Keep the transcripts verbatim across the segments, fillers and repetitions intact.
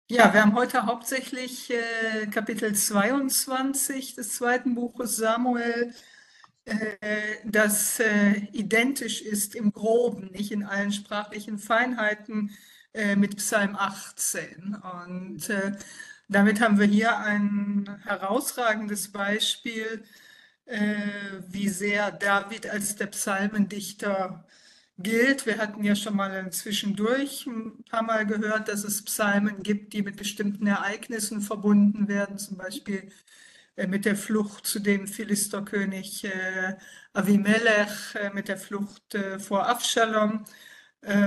Ja, wir haben heute hauptsächlich äh, Kapitel zweiundzwanzig des zweiten Buches Samuel, äh, das äh, identisch ist im Groben, nicht in allen sprachlichen Feinheiten, äh, mit Psalm achtzehn. Und äh, damit haben wir hier ein herausragendes Beispiel, äh, wie sehr David als der Psalmendichter gilt. Wir hatten ja schon mal zwischendurch ein paar Mal gehört, dass es Psalmen gibt, die mit bestimmten Ereignissen verbunden werden, zum Beispiel äh, mit der Flucht zu dem Philisterkönig äh, Avimelech, äh, mit der Flucht äh, vor Abschalom, äh,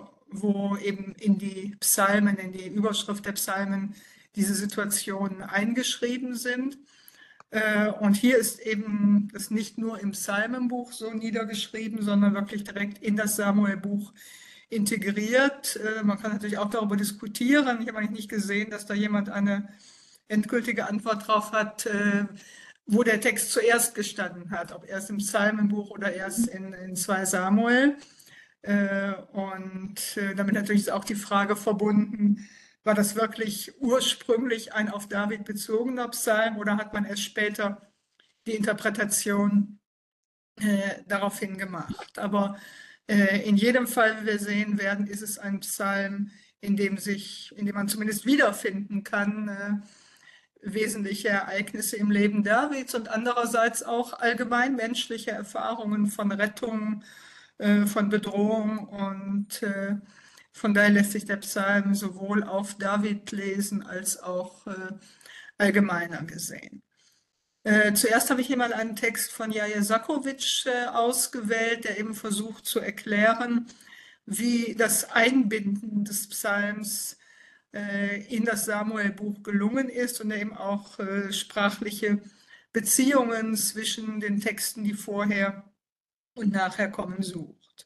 wo eben in die Psalmen, in die Überschrift der Psalmen diese Situationen eingeschrieben sind. Äh, Und hier ist eben das nicht nur im Psalmenbuch so niedergeschrieben, sondern wirklich direkt in das Samuelbuch integriert. Äh, Man kann natürlich auch darüber diskutieren. Ich habe eigentlich nicht gesehen, dass da jemand eine endgültige Antwort drauf hat, äh, wo der Text zuerst gestanden hat, ob erst im Psalmenbuch oder erst in, in zwei Samuel. Äh, Und äh, damit natürlich ist auch die Frage verbunden, war das wirklich ursprünglich ein auf David bezogener Psalm oder hat man erst später die Interpretation äh, daraufhin gemacht? Aber äh, in jedem Fall, wie wir sehen werden, ist es ein Psalm, in dem sich, in dem man zumindest wiederfinden kann, äh, wesentliche Ereignisse im Leben Davids und andererseits auch allgemein menschliche Erfahrungen von Rettung, äh, von Bedrohung und äh, von daher lässt sich der Psalm sowohl auf David lesen als auch äh, allgemeiner gesehen. Äh, zuerst habe ich hier mal einen Text von Jaje Sakowitsch äh, ausgewählt, der eben versucht zu erklären, wie das Einbinden des Psalms äh, in das Samuelbuch gelungen ist und er eben auch äh, sprachliche Beziehungen zwischen den Texten, die vorher und nachher kommen, sucht.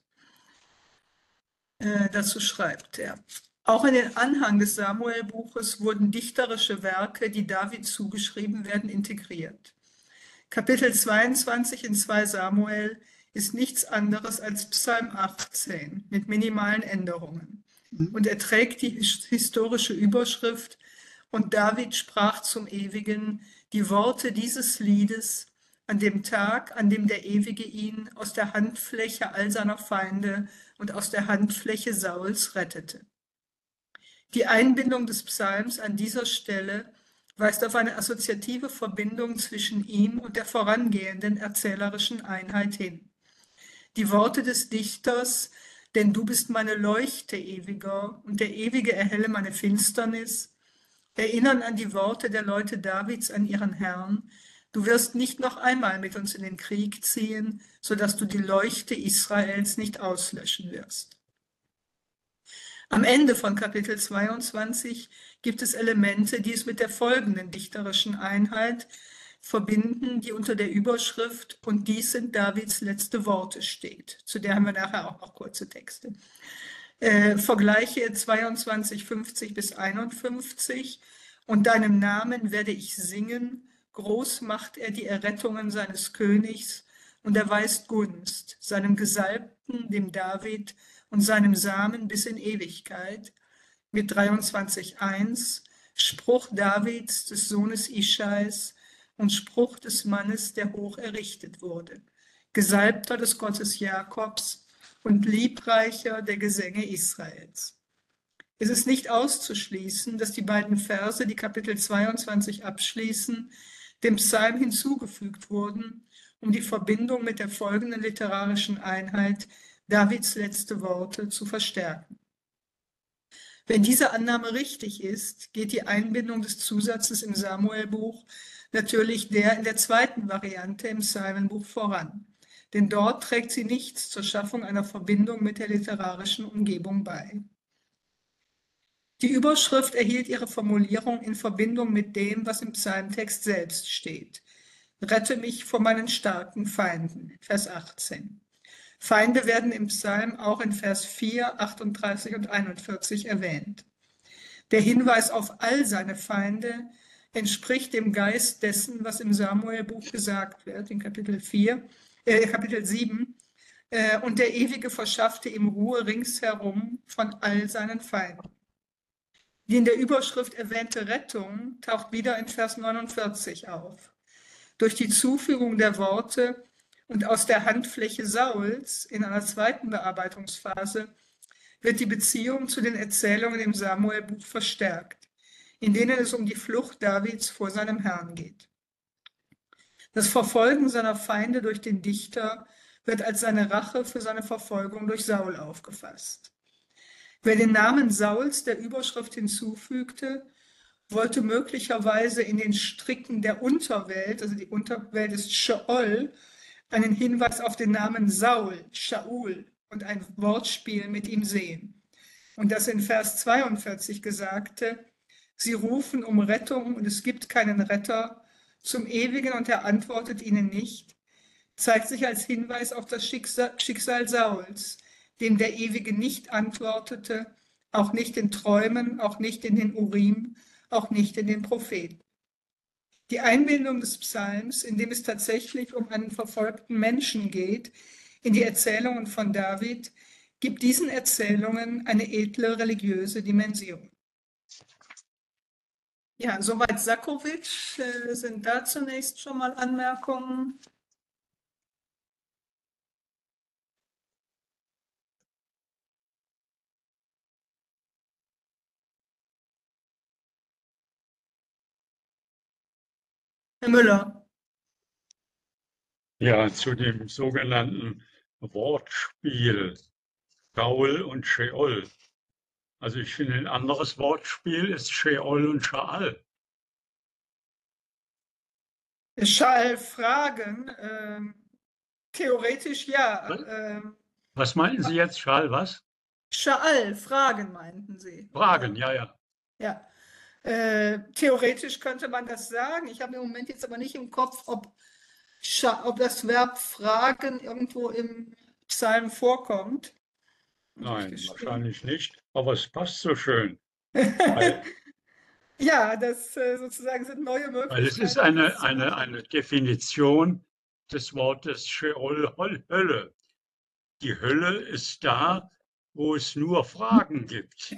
Äh, dazu schreibt er. Auch in den Anhang des Samuelbuches wurden dichterische Werke, die David zugeschrieben werden, integriert. Kapitel zweiundzwanzig in zwei Samuel ist nichts anderes als Psalm achtzehn mit minimalen Änderungen. Und er trägt die historische Überschrift Und David sprach zum Ewigen die Worte dieses Liedes an dem Tag, an dem der Ewige ihn aus der Handfläche all seiner Feinde und aus der Handfläche Sauls rettete. Die Einbindung des Psalms an dieser Stelle weist auf eine assoziative Verbindung zwischen ihm und der vorangehenden erzählerischen Einheit hin. Die Worte des Dichters, denn du bist meine Leuchte, Ewiger, und der Ewige erhelle meine Finsternis, erinnern an die Worte der Leute Davids an ihren Herrn. Du wirst nicht noch einmal mit uns in den Krieg ziehen, sodass du die Leuchte Israels nicht auslöschen wirst. Am Ende von Kapitel zweiundzwanzig gibt es Elemente, die es mit der folgenden dichterischen Einheit verbinden, die unter der Überschrift Und dies sind Davids letzte Worte steht. Zu der haben wir nachher auch noch kurze Texte. Äh, Vergleiche zweiundzwanzig, fünfzig bis einundfünfzig. Und deinem Namen werde ich singen, groß macht er die Errettungen seines Königs und erweist Gunst, seinem Gesalbten, dem David, und seinem Samen bis in Ewigkeit, mit dreiundzwanzig eins, Spruch Davids, des Sohnes Ischais, und Spruch des Mannes, der hoch errichtet wurde, Gesalbter des Gottes Jakobs und Liebreicher der Gesänge Israels. Es ist nicht auszuschließen, dass die beiden Verse, die Kapitel zweiundzwanzig abschließen, dem Psalm hinzugefügt wurden, um die Verbindung mit der folgenden literarischen Einheit Davids letzte Worte zu verstärken. Wenn diese Annahme richtig ist, geht die Einbindung des Zusatzes im Samuelbuch natürlich der in der zweiten Variante im Psalmenbuch voran, denn dort trägt sie nichts zur Schaffung einer Verbindung mit der literarischen Umgebung bei. Die Überschrift erhielt ihre Formulierung in Verbindung mit dem, was im Psalmtext selbst steht. Rette mich vor meinen starken Feinden, Vers achtzehn. Feinde werden im Psalm auch in Vers vier, achtunddreißig und einundvierzig erwähnt. Der Hinweis auf all seine Feinde entspricht dem Geist dessen, was im Samuelbuch gesagt wird, in Kapitel vier, äh, Kapitel sieben. Äh, und der Ewige verschaffte ihm Ruhe ringsherum von all seinen Feinden. Die in der Überschrift erwähnte Rettung taucht wieder in Vers neunundvierzig auf. Durch die Zufügung der Worte und aus der Handfläche Sauls in einer zweiten Bearbeitungsphase wird die Beziehung zu den Erzählungen im Samuelbuch verstärkt, in denen es um die Flucht Davids vor seinem Herrn geht. Das Verfolgen seiner Feinde durch den Dichter wird als seine Rache für seine Verfolgung durch Saul aufgefasst. Wer den Namen Sauls der Überschrift hinzufügte, wollte möglicherweise in den Stricken der Unterwelt, also die Unterwelt ist Scheol, einen Hinweis auf den Namen Saul, Shaul, und ein Wortspiel mit ihm sehen. Und das in Vers zweiundvierzig Gesagte, sie rufen um Rettung und es gibt keinen Retter zum Ewigen und er antwortet ihnen nicht, zeigt sich als Hinweis auf das Schicksal, Schicksal Sauls, dem der Ewige nicht antwortete, auch nicht in Träumen, auch nicht in den Urim, auch nicht in den Propheten. Die Einbindung des Psalms, in dem es tatsächlich um einen verfolgten Menschen geht, in die Erzählungen von David, gibt diesen Erzählungen eine edle religiöse Dimension. Ja, soweit Sakowitsch. Äh, sind da zunächst schon mal Anmerkungen? Herr Müller. Ja, zu dem sogenannten Wortspiel Gaul und Scheol. Also ich finde, ein anderes Wortspiel ist Scheol und Schaal. Schall fragen, ähm, theoretisch ja. Was? Ähm, Was meinten Sie jetzt, Schaal, was? Schall fragen, meinten Sie. Fragen, ja, ja. Ja, äh, theoretisch könnte man das sagen. Ich habe im Moment jetzt aber nicht im Kopf, ob, Scha- ob das Verb fragen irgendwo im Psalm vorkommt. Muss ich Nein, gestehen. wahrscheinlich nicht, aber es passt so schön. Weil, Ja, das äh, sozusagen sind neue Möglichkeiten. weil es ist eine, eine, eine Definition des Wortes Scheol, Hol- Hölle. Die Hölle ist da, wo es nur Fragen gibt.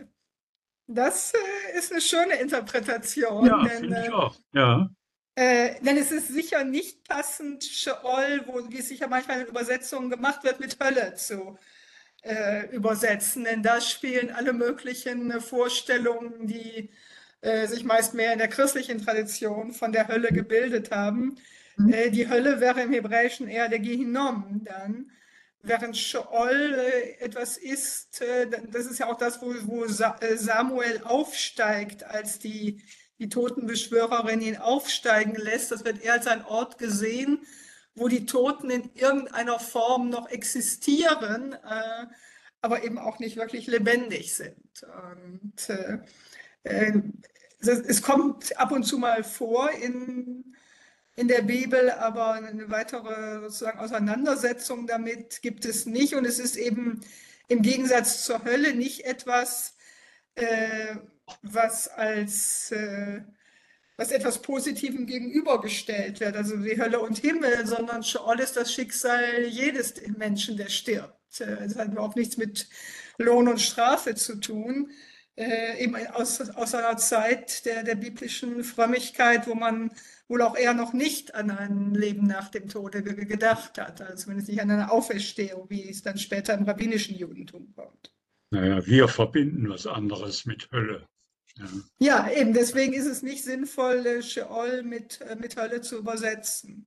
Das äh, ist eine schöne Interpretation, Ja, denn, finde ich äh, auch. Ja, äh, denn es ist sicher nicht passend, Sheol, wo, wie es sicher manchmal in Übersetzungen gemacht wird, mit Hölle zu äh, übersetzen. Denn da spielen alle möglichen äh, Vorstellungen, die äh, sich meist mehr in der christlichen Tradition von der Hölle gebildet haben. Äh, die Hölle wäre im Hebräischen eher der Gehinnom dann. Während Sheol äh, etwas ist, äh, das ist ja auch das, wo, wo Sa äh, Samuel aufsteigt, als die, die Totenbeschwörerin ihn aufsteigen lässt. Das wird eher als ein Ort gesehen, wo die Toten in irgendeiner Form noch existieren, äh, aber eben auch nicht wirklich lebendig sind. Und äh, äh, es kommt ab und zu mal vor in in der Bibel, aber eine weitere sozusagen Auseinandersetzung damit gibt es nicht. Und es ist eben im Gegensatz zur Hölle nicht etwas, äh, was als äh, was etwas Positivem gegenübergestellt wird, also wie Hölle und Himmel, sondern Sheol ist das Schicksal jedes Menschen, der stirbt. Es hat überhaupt nichts mit Lohn und Strafe zu tun. Äh, eben aus, aus einer Zeit der, der biblischen Frömmigkeit, wo man wohl auch eher noch nicht an ein Leben nach dem Tode gedacht hat, also zumindest nicht an eine Auferstehung, wie es dann später im rabbinischen Judentum kommt. naja, wir verbinden was anderes mit Hölle. Ja. Ja, eben, deswegen ist es nicht sinnvoll, Sheol mit, mit Hölle zu übersetzen.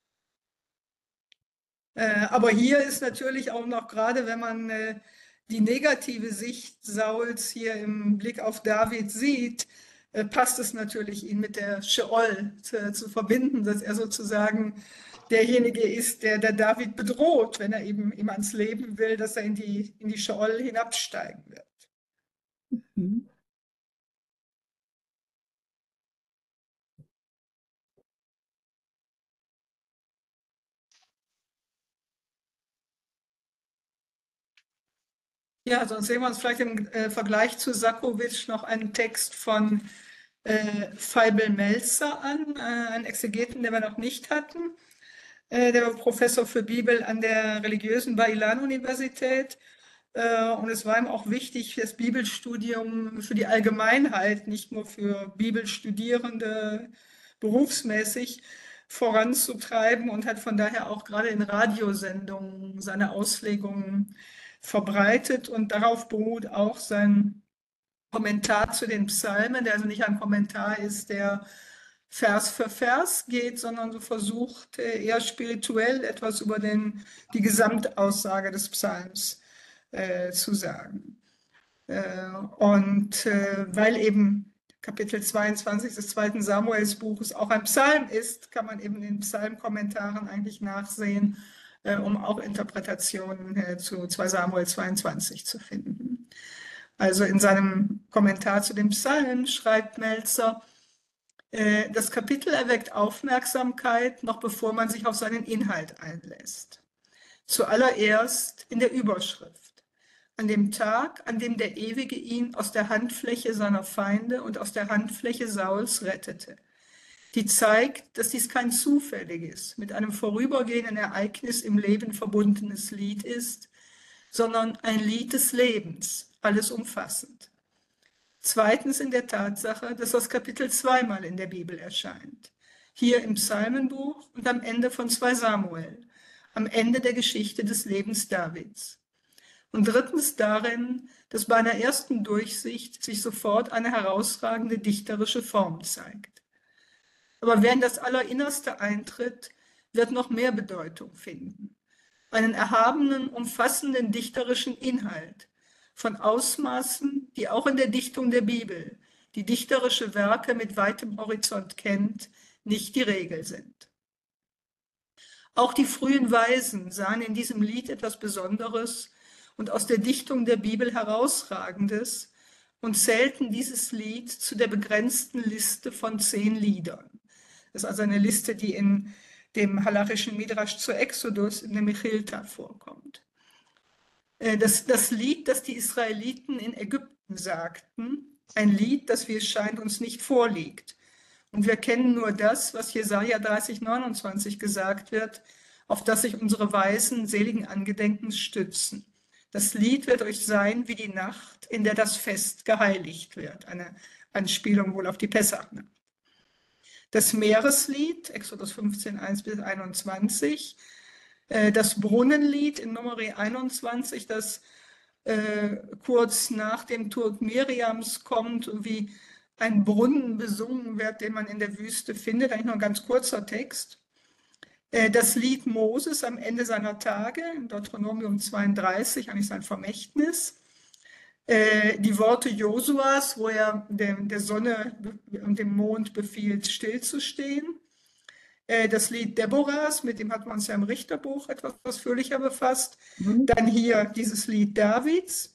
Äh, aber hier ist natürlich auch noch, gerade wenn man äh, die negative Sicht Sauls hier im Blick auf David sieht, äh, passt es natürlich, ihn mit der Sheol zu, zu verbinden, dass er sozusagen derjenige ist, der, der David bedroht, wenn er eben ihm ans Leben will, dass er in die, in die Sheol hinabsteigen wird. Mhm. Ja, sonst sehen wir uns vielleicht im äh, Vergleich zu Sakowitsch noch einen Text von äh, Feibel Melzer an, äh, einen Exegeten, den wir noch nicht hatten. Äh, der war Professor für Bibel an der religiösen Bailan-Universität Äh, Und es war ihm auch wichtig, für das Bibelstudium, für die Allgemeinheit, nicht nur für Bibelstudierende berufsmäßig voranzutreiben und hat von daher auch gerade in Radiosendungen seine Auslegungen verbreitet. Und darauf beruht auch sein Kommentar zu den Psalmen, der also nicht ein Kommentar ist, der Vers für Vers geht, sondern so versucht, äh, eher spirituell etwas über den, die Gesamtaussage des Psalms äh, zu sagen. Äh, und äh, weil eben Kapitel zweiundzwanzig des zweiten Samuelsbuches auch ein Psalm ist, kann man eben in den Psalmkommentaren eigentlich nachsehen, äh, um auch Interpretationen äh, zu zwei Samuel zweiundzwanzig zu finden. Also in seinem Kommentar zu dem Psalm schreibt Melzer, äh, das Kapitel erweckt Aufmerksamkeit, noch bevor man sich auf seinen Inhalt einlässt. Zuallererst in der Überschrift. An dem Tag, an dem der Ewige ihn aus der Handfläche seiner Feinde und aus der Handfläche Sauls rettete. Die zeigt, dass dies kein zufälliges, mit einem vorübergehenden Ereignis im Leben verbundenes Lied ist, sondern ein Lied des Lebens, alles umfassend. Zweitens in der Tatsache, dass das Kapitel zweimal in der Bibel erscheint. Hier im Psalmenbuch und am Ende von zwei Samuel, am Ende der Geschichte des Lebens Davids. Und drittens darin, dass bei einer ersten Durchsicht sich sofort eine herausragende dichterische Form zeigt. Aber wer in das Allerinnerste eintritt, wird noch mehr Bedeutung finden. Einen erhabenen, umfassenden dichterischen Inhalt von Ausmaßen, die auch in der Dichtung der Bibel, die dichterische Werke mit weitem Horizont kennt, nicht die Regel sind. Auch die frühen Weisen sahen in diesem Lied etwas Besonderes und aus der Dichtung der Bibel herausragendes und zählten dieses Lied zu der begrenzten Liste von zehn Liedern. Das ist also eine Liste, die in dem halachischen Midrash zu Exodus in der Mechilta vorkommt. Das, das Lied, das die Israeliten in Ägypten sagten, ein Lied, das, wie es scheint, uns nicht vorliegt. Und wir kennen nur das, was Jesaja dreißig, neunundzwanzig gesagt wird, auf das sich unsere Weisen seligen Angedenkens stützen. Das Lied wird euch sein wie die Nacht, in der das Fest geheiligt wird. Eine Anspielung wohl auf die Pessachnacht. Das Meereslied, Exodus fünfzehn, eins bis einundzwanzig, das Brunnenlied in Nummer einundzwanzig, das äh, kurz nach dem Tod Miriams kommt und wie ein Brunnen besungen wird, den man in der Wüste findet, eigentlich nur ein ganz kurzer Text. Äh, das Lied Moses am Ende seiner Tage, in Deuteronomium zweiunddreißig, eigentlich sein Vermächtnis. Äh, die Worte Josuas, wo er der, der Sonne und dem Mond befiehlt, stillzustehen. Das Lied Deborahs, mit dem hat man uns ja im Richterbuch etwas ausführlicher befasst. Mhm. Dann hier dieses Lied Davids.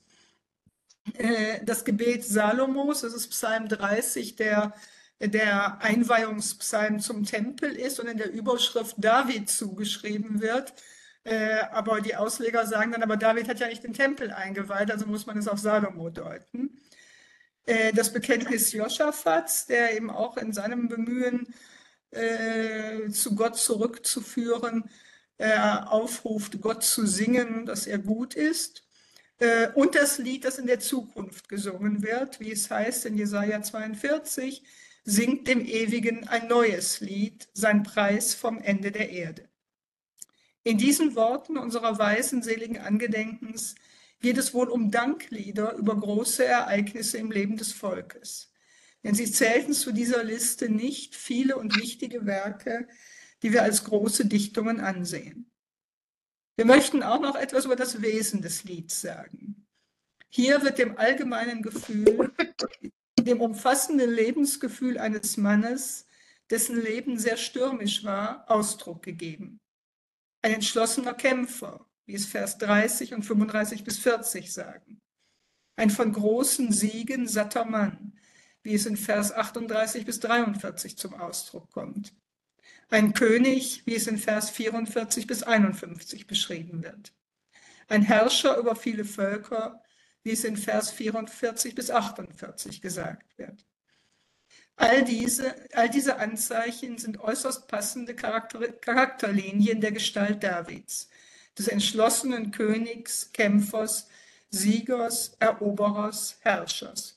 Das Gebet Salomos, das ist Psalm dreißig, der, der Einweihungspsalm zum Tempel ist und in der Überschrift David zugeschrieben wird. Aber die Ausleger sagen dann, aber David hat ja nicht den Tempel eingeweiht, also muss man es auf Salomo deuten. Das Bekenntnis Joschafats, der eben auch in seinem Bemühen Äh, zu Gott zurückzuführen, äh, aufruft, Gott zu singen, dass er gut ist. Äh, und das Lied, das in der Zukunft gesungen wird, wie es heißt in Jesaja zweiundvierzig, singt dem Ewigen ein neues Lied, sein Preis vom Ende der Erde. In diesen Worten unserer weisen, seligen Angedenkens geht es wohl um Danklieder über große Ereignisse im Leben des Volkes. Denn sie zählten zu dieser Liste nicht viele und wichtige Werke, die wir als große Dichtungen ansehen. Wir möchten auch noch etwas über das Wesen des Lieds sagen. Hier wird dem allgemeinen Gefühl, dem umfassenden Lebensgefühl eines Mannes, dessen Leben sehr stürmisch war, Ausdruck gegeben. Ein entschlossener Kämpfer, wie es Vers dreißig und fünfunddreißig bis vierzig sagen. Ein von großen Siegen satter Mann, wie es in Vers achtunddreißig bis dreiundvierzig zum Ausdruck kommt. Ein König, wie es in Vers vierundvierzig bis einundfünfzig beschrieben wird. Ein Herrscher über viele Völker, wie es in Vers vierundvierzig bis achtundvierzig gesagt wird. All diese, all diese Anzeichen sind äußerst passende Charakter, Charakterlinien der Gestalt Davids, des entschlossenen Königs, Kämpfers, Siegers, Eroberers, Herrschers.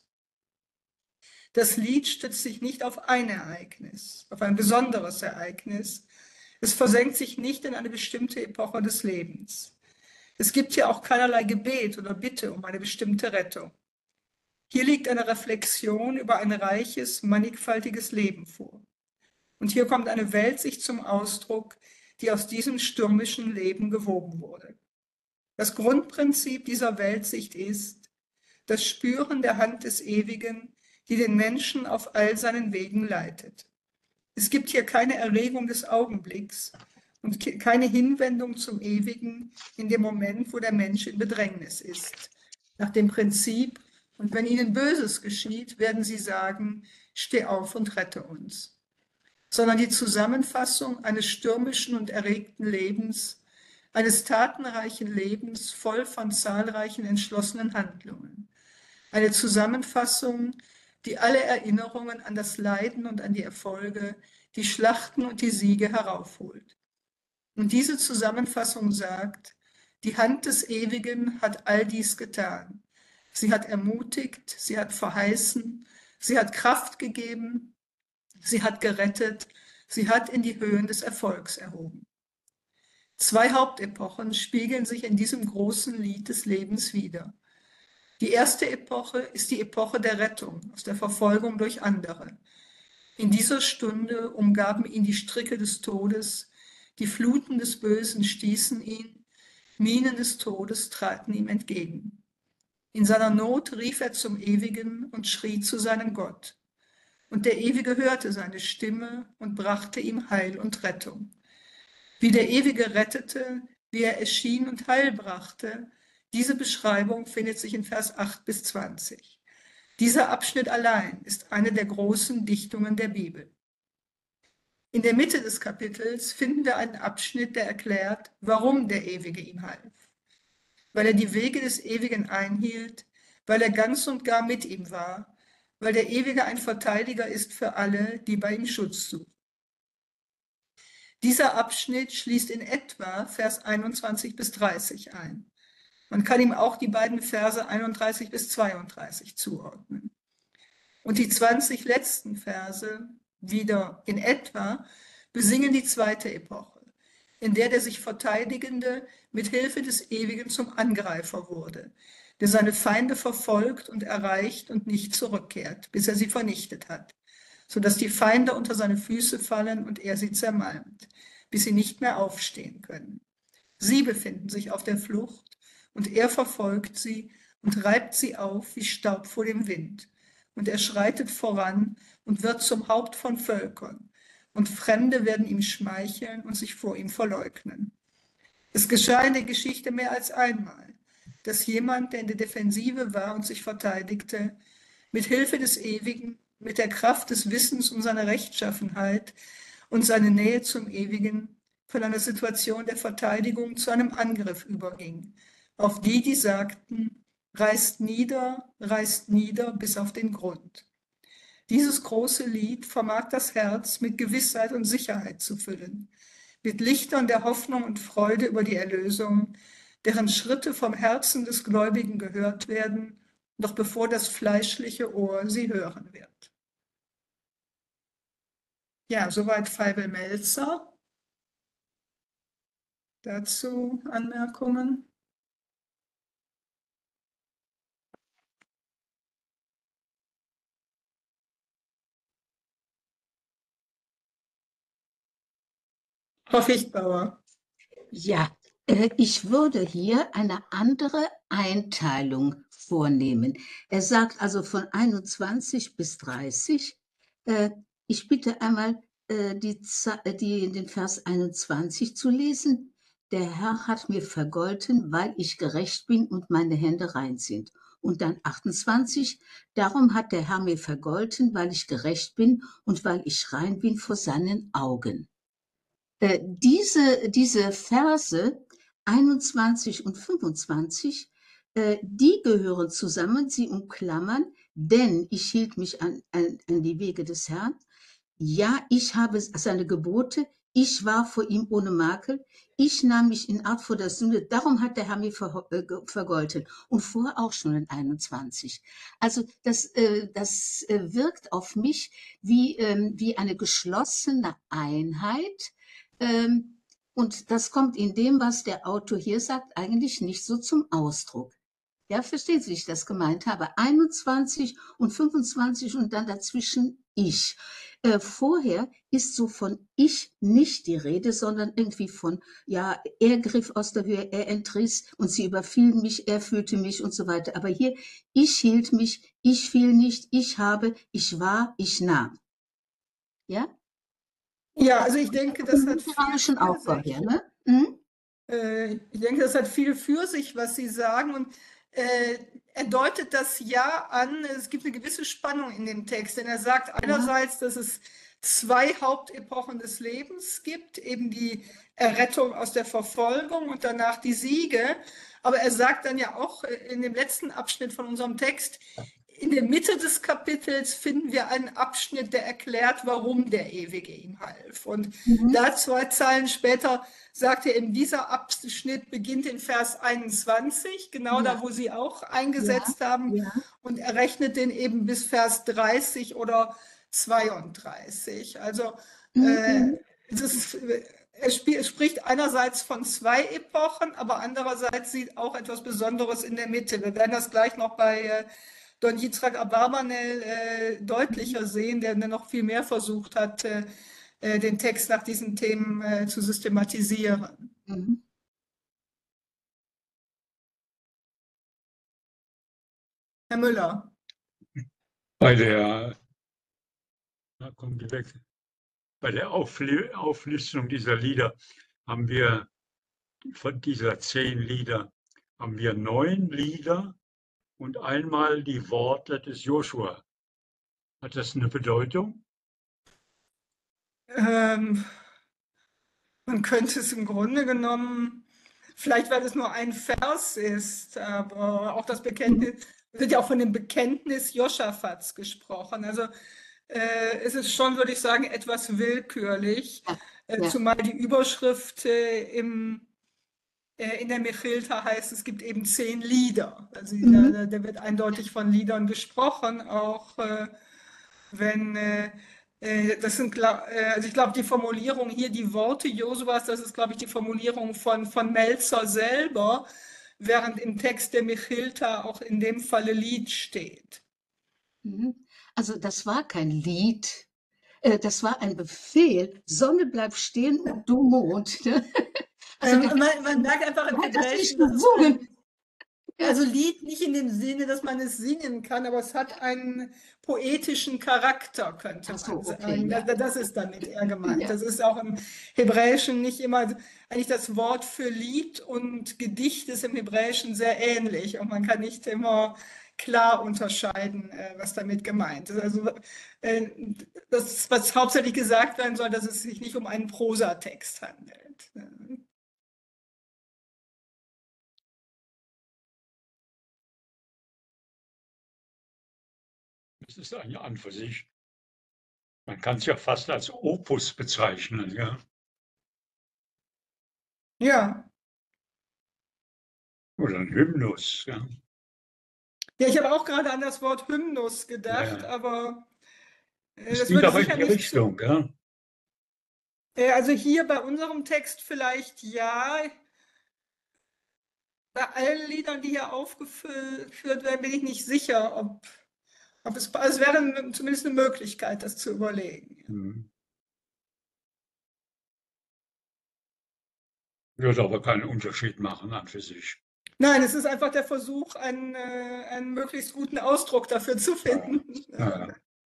Das Lied stützt sich nicht auf ein Ereignis, auf ein besonderes Ereignis. Es versenkt sich nicht in eine bestimmte Epoche des Lebens. Es gibt hier auch keinerlei Gebet oder Bitte um eine bestimmte Rettung. Hier liegt eine Reflexion über ein reiches, mannigfaltiges Leben vor. Und hier kommt eine Weltsicht zum Ausdruck, die aus diesem stürmischen Leben gewoben wurde. Das Grundprinzip dieser Weltsicht ist das Spüren der Hand des Ewigen, die den Menschen auf all seinen Wegen leitet. Es gibt hier keine Erregung des Augenblicks und keine Hinwendung zum Ewigen in dem Moment, wo der Mensch in Bedrängnis ist. Nach dem Prinzip, und wenn ihnen Böses geschieht, werden sie sagen, steh auf und rette uns. Sondern die Zusammenfassung eines stürmischen und erregten Lebens, eines tatenreichen Lebens voll von zahlreichen entschlossenen Handlungen. Eine Zusammenfassung, die alle Erinnerungen an das Leiden und an die Erfolge, die Schlachten und die Siege heraufholt. Und diese Zusammenfassung sagt, die Hand des Ewigen hat all dies getan. Sie hat ermutigt, sie hat verheißen, sie hat Kraft gegeben, sie hat gerettet, sie hat in die Höhen des Erfolgs erhoben. Zwei Hauptepochen spiegeln sich in diesem großen Lied des Lebens wider. Die erste Epoche ist die Epoche der Rettung aus der Verfolgung durch andere. In dieser Stunde umgaben ihn die Stricke des Todes, die Fluten des Bösen stießen ihn, Minen des Todes traten ihm entgegen. In seiner Not rief er zum Ewigen und schrie zu seinem Gott. Und der Ewige hörte seine Stimme und brachte ihm Heil und Rettung. Wie der Ewige rettete, wie er erschien und Heil brachte, diese Beschreibung findet sich in Vers acht bis zwanzig. Dieser Abschnitt allein ist eine der großen Dichtungen der Bibel. In der Mitte des Kapitels finden wir einen Abschnitt, der erklärt, warum der Ewige ihm half. Weil er die Wege des Ewigen einhielt, weil er ganz und gar mit ihm war, weil der Ewige ein Verteidiger ist für alle, die bei ihm Schutz suchen. Dieser Abschnitt schließt in etwa Vers einundzwanzig bis dreißig ein. Man kann ihm auch die beiden Verse einunddreißig bis zweiunddreißig zuordnen. Und die zwanzig letzten Verse, wieder in etwa, besingen die zweite Epoche, in der der sich Verteidigende mit Hilfe des Ewigen zum Angreifer wurde, der seine Feinde verfolgt und erreicht und nicht zurückkehrt, bis er sie vernichtet hat, sodass die Feinde unter seine Füße fallen und er sie zermalmt, bis sie nicht mehr aufstehen können. Sie befinden sich auf der Flucht und er verfolgt sie und reibt sie auf wie Staub vor dem Wind. Und er schreitet voran und wird zum Haupt von Völkern. Und Fremde werden ihm schmeicheln und sich vor ihm verleugnen. Es geschah in der Geschichte mehr als einmal, dass jemand, der in der Defensive war und sich verteidigte, mit Hilfe des Ewigen, mit der Kraft des Wissens um seine Rechtschaffenheit und seine Nähe zum Ewigen von einer Situation der Verteidigung zu einem Angriff überging, auf die, die sagten, reißt nieder, reißt nieder bis auf den Grund. Dieses große Lied vermag das Herz mit Gewissheit und Sicherheit zu füllen, mit Lichtern der Hoffnung und Freude über die Erlösung, deren Schritte vom Herzen des Gläubigen gehört werden, noch bevor das fleischliche Ohr sie hören wird. Ja, soweit Feivel Melzer. Dazu Anmerkungen? Frau Fichtbauer. Ja, äh, ich würde hier eine andere Einteilung vornehmen. Er sagt also von einundzwanzig bis dreißig. Äh, ich bitte einmal, äh, die, die, den Vers einundzwanzig zu lesen. Der Herr hat mir vergolten, weil ich gerecht bin und meine Hände rein sind. Und dann achtundzwanzig, darum hat der Herr mir vergolten, weil ich gerecht bin und weil ich rein bin vor seinen Augen. Äh, diese, diese Verse einundzwanzig und fünfundzwanzig, äh, die gehören zusammen, sie umklammern, denn ich hielt mich an, an, an die Wege des Herrn. Ja, ich habe seine Gebote Ich war vor ihm ohne Makel. Ich nahm mich in Acht vor der Sünde. Darum hat der Herr mich ver äh, vergolten. Und vorher auch schon in einundzwanzig. Also das, äh, das äh, wirkt auf mich wie, ähm, wie eine geschlossene Einheit. Ähm, und das kommt in dem, was der Autor hier sagt, eigentlich nicht so zum Ausdruck. Ja, verstehen Sie, wie ich das gemeint habe? einundzwanzig und fünfundzwanzig und dann dazwischen ich. Äh, vorher ist so von ich nicht die Rede, sondern irgendwie von, ja, er griff aus der Höhe, er entriss und sie überfielen mich, er fühlte mich und so weiter. Aber hier, ich hielt mich, ich fiel nicht, ich habe, ich war, ich nahm. Ja? Ja, also ich denke, das Vom hat viel literarischen für Aufbau her, sich. ne? Mhm. Äh, ich denke, das hat viel für sich, was Sie sagen. Und äh, er deutet das ja an. Es gibt eine gewisse Spannung in dem Text, denn er sagt einerseits, dass es zwei Hauptepochen des Lebens gibt, eben die Errettung aus der Verfolgung und danach die Siege. Aber er sagt dann ja auch in dem letzten Abschnitt von unserem Text, in der Mitte des Kapitels finden wir einen Abschnitt, der erklärt, warum der Ewige ihm half. Und Mhm. da zwei Zeilen später sagt er eben, dieser Abschnitt beginnt in Vers einundzwanzig, genau Ja. da, wo Sie auch eingesetzt haben. Ja. Und er rechnet den eben bis Vers dreißig oder zweiunddreißig. Also äh, Mhm. es ist, er spiel, spricht einerseits von zwei Epochen, aber andererseits sieht auch etwas Besonderes in der Mitte. Wir werden das gleich noch bei äh, Don Yitzhak Abarbanel äh, deutlicher sehen, der noch viel mehr versucht hat, äh, äh, den Text nach diesen Themen äh, zu systematisieren. Mhm. Herr Müller. Bei der, da kommen die weg. Bei der Aufli Auflistung dieser Lieder haben wir, von dieser zehn Lieder, haben wir neun Lieder und einmal die Worte des Joshua. Hat das eine Bedeutung? Ähm, man könnte es im Grunde genommen, vielleicht weil es nur ein Vers ist, aber auch das Bekenntnis, es wird ja auch von dem Bekenntnis Joschafats gesprochen. Also äh, es ist schon, würde ich sagen, etwas willkürlich, Ja. äh, Ja. zumal die Überschrift äh, im, äh, in der Mechilta heißt, es gibt eben zehn Lieder. Also Mhm. da, da wird eindeutig von Liedern gesprochen, auch äh, wenn äh, äh, das sind, gla- äh, also ich glaube, die Formulierung hier, die Worte Josuas, das ist, glaube ich, die Formulierung von, von Melzer selber, während im Text der Mechilta auch in dem Falle Lied steht. Mhm. Also das war kein Lied, äh, das war ein Befehl. Sonne bleib stehen und du Mond. Ne? Also Ähm, der, man, man merkt einfach im der hat das nicht Hebräischen, dass es gesungen. ein, Ja. also Lied nicht in dem Sinne, dass man es singen kann, aber es hat einen poetischen Charakter, könnte Ach man so, okay, sagen. ja. Das, das ist damit eher gemeint. Ja. Das ist auch im Hebräischen nicht immer, eigentlich das Wort für Lied und Gedicht ist im Hebräischen sehr ähnlich und man kann nicht immer klar unterscheiden, äh, was damit gemeint ist. Also äh, das, was hauptsächlich gesagt werden soll, dass es sich nicht um einen Prosatext handelt. Das ist eigentlich an für sich. Man kann es ja fast als Opus bezeichnen. Ja? Ja. Oder ein Hymnus. Ja? Ja, ich habe auch gerade an das Wort Hymnus gedacht, Ja. aber äh, Es das geht würde aber in sicher die nicht zu. Richtung. Ja? Äh, also hier bei unserem Text vielleicht ja. Bei allen Liedern, die hier aufgeführt werden, bin ich nicht sicher, ob, ob es, also es wäre zumindest eine Möglichkeit, das zu überlegen. Hm. Würde aber keinen Unterschied machen an für sich. Nein, es ist einfach der Versuch, einen, äh, einen möglichst guten Ausdruck dafür zu Ja. finden. Ja.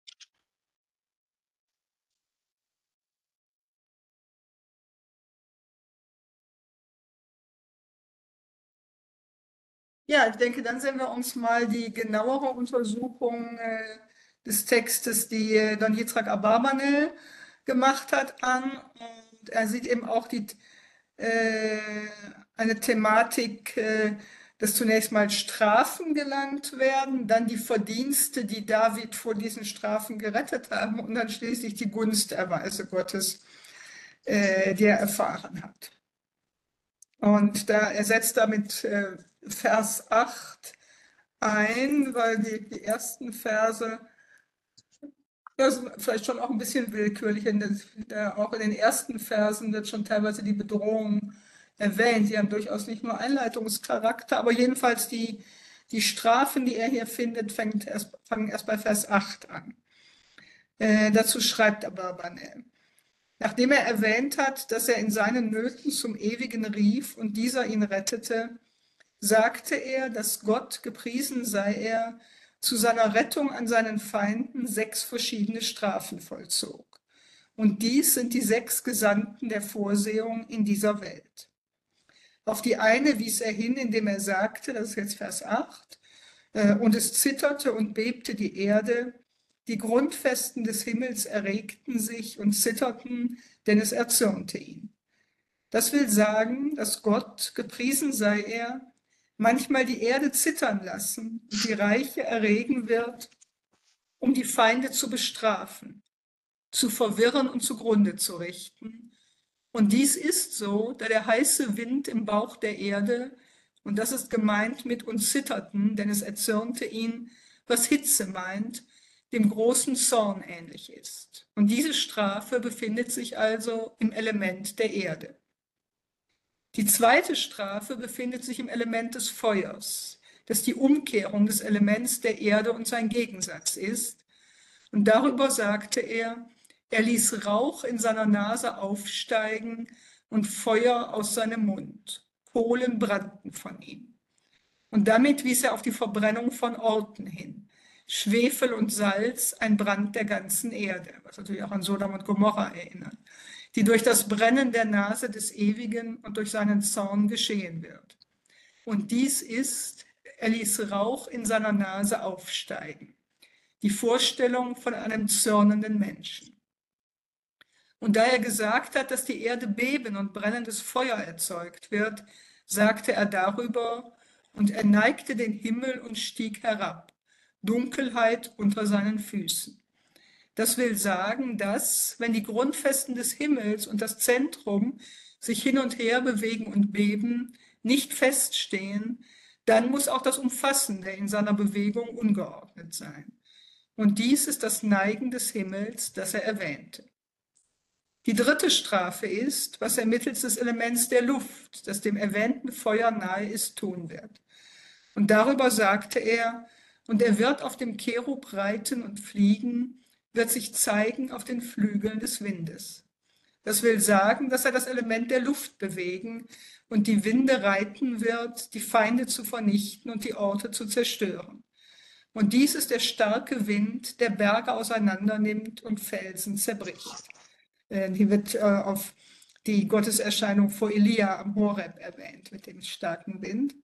Ja, ich denke, dann sehen wir uns mal die genauere Untersuchung äh, des Textes, die äh, Don Yitzhak Abarbanel gemacht hat, an. Und er sieht eben auch die, äh, eine Thematik, äh, dass zunächst mal Strafen gelangt werden, dann die Verdienste, die David vor diesen Strafen gerettet haben und dann schließlich die Gunsterweise Gottes, äh, die er erfahren hat. Und da, er setzt damit äh, Vers acht ein, weil die, die ersten Verse, ja, sind vielleicht schon auch ein bisschen willkürlich. In den, da auch in den ersten Versen wird schon teilweise die Bedrohung erwähnt. Die haben durchaus nicht nur Einleitungscharakter, aber jedenfalls die, die Strafen, die er hier findet, fängt erst, fangen erst bei Vers acht an. Äh, dazu schreibt aber Barbanel. Nachdem er erwähnt hat, dass er in seinen Nöten zum Ewigen rief und dieser ihn rettete, sagte er, dass Gott, gepriesen sei er, zu seiner Rettung an seinen Feinden sechs verschiedene Strafen vollzog. Und dies sind die sechs Gesandten der Vorsehung in dieser Welt. Auf die eine wies er hin, indem er sagte, das ist jetzt Vers acht, äh, und es zitterte und bebte die Erde, die Grundfesten des Himmels erregten sich und zitterten, denn es erzürnte ihn. Das will sagen, dass Gott, gepriesen sei er, manchmal die Erde zittern lassen und die Reiche erregen wird, um die Feinde zu bestrafen, zu verwirren und zugrunde zu richten. Und dies ist so, da der heiße Wind im Bauch der Erde, und das ist gemeint mit und zitterten, denn es erzürnte ihn, was Hitze meint, dem großen Zorn ähnlich ist. Und diese Strafe befindet sich also im Element der Erde. Die zweite Strafe befindet sich im Element des Feuers, das die Umkehrung des Elements der Erde und sein Gegensatz ist. Und darüber sagte er, er ließ Rauch in seiner Nase aufsteigen und Feuer aus seinem Mund. Kohlen brannten von ihm. Und damit wies er auf die Verbrennung von Orten hin. Schwefel und Salz, ein Brand der ganzen Erde, was natürlich auch an Sodom und Gomorra erinnert, die durch das Brennen der Nase des Ewigen und durch seinen Zorn geschehen wird. Und dies ist, er ließ Rauch in seiner Nase aufsteigen, die Vorstellung von einem zürnenden Menschen. Und da er gesagt hat, dass die Erde beben und brennendes Feuer erzeugt wird, sagte er darüber, und er neigte den Himmel und stieg herab, Dunkelheit unter seinen Füßen. Das will sagen, dass, wenn die Grundfesten des Himmels und das Zentrum sich hin und her bewegen und beben, nicht feststehen, dann muss auch das Umfassende in seiner Bewegung ungeordnet sein. Und dies ist das Neigen des Himmels, das er erwähnte. Die dritte Strafe ist, was er mittels des Elements der Luft, das dem erwähnten Feuer nahe ist, tun wird. Und darüber sagte er, und er wird auf dem Cherub reiten und fliegen, wird sich zeigen auf den Flügeln des Windes. Das will sagen, dass er das Element der Luft bewegen und die Winde reiten wird, die Feinde zu vernichten und die Orte zu zerstören. Und dies ist der starke Wind, der Berge auseinandernimmt und Felsen zerbricht. Äh, hier wird äh, auf die Gotteserscheinung vor Elia am Horeb erwähnt, mit dem starken Wind.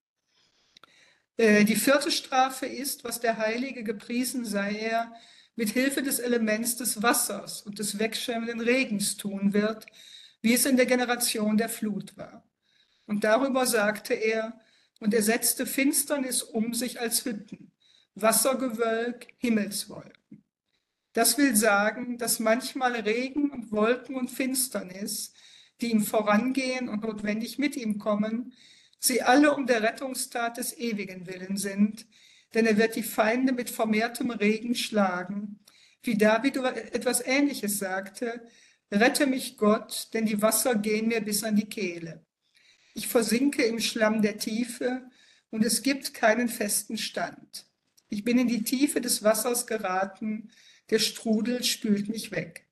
Die vierte Strafe ist, was der Heilige, gepriesen sei er, mit Hilfe des Elements des Wassers und des wegschwemmenden Regens tun wird, wie es in der Generation der Flut war. Und darüber sagte er, und er setzte Finsternis um sich als Hütten, Wassergewölk, Himmelswolken. Das will sagen, dass manchmal Regen und Wolken und Finsternis, die ihm vorangehen und notwendig mit ihm kommen, sie alle um der Rettungstat des Ewigen willen sind, denn er wird die Feinde mit vermehrtem Regen schlagen, wie David etwas Ähnliches sagte, rette mich Gott, denn die Wasser gehen mir bis an die Kehle. Ich versinke im Schlamm der Tiefe und es gibt keinen festen Stand. Ich bin in die Tiefe des Wassers geraten, der Strudel spült mich weg.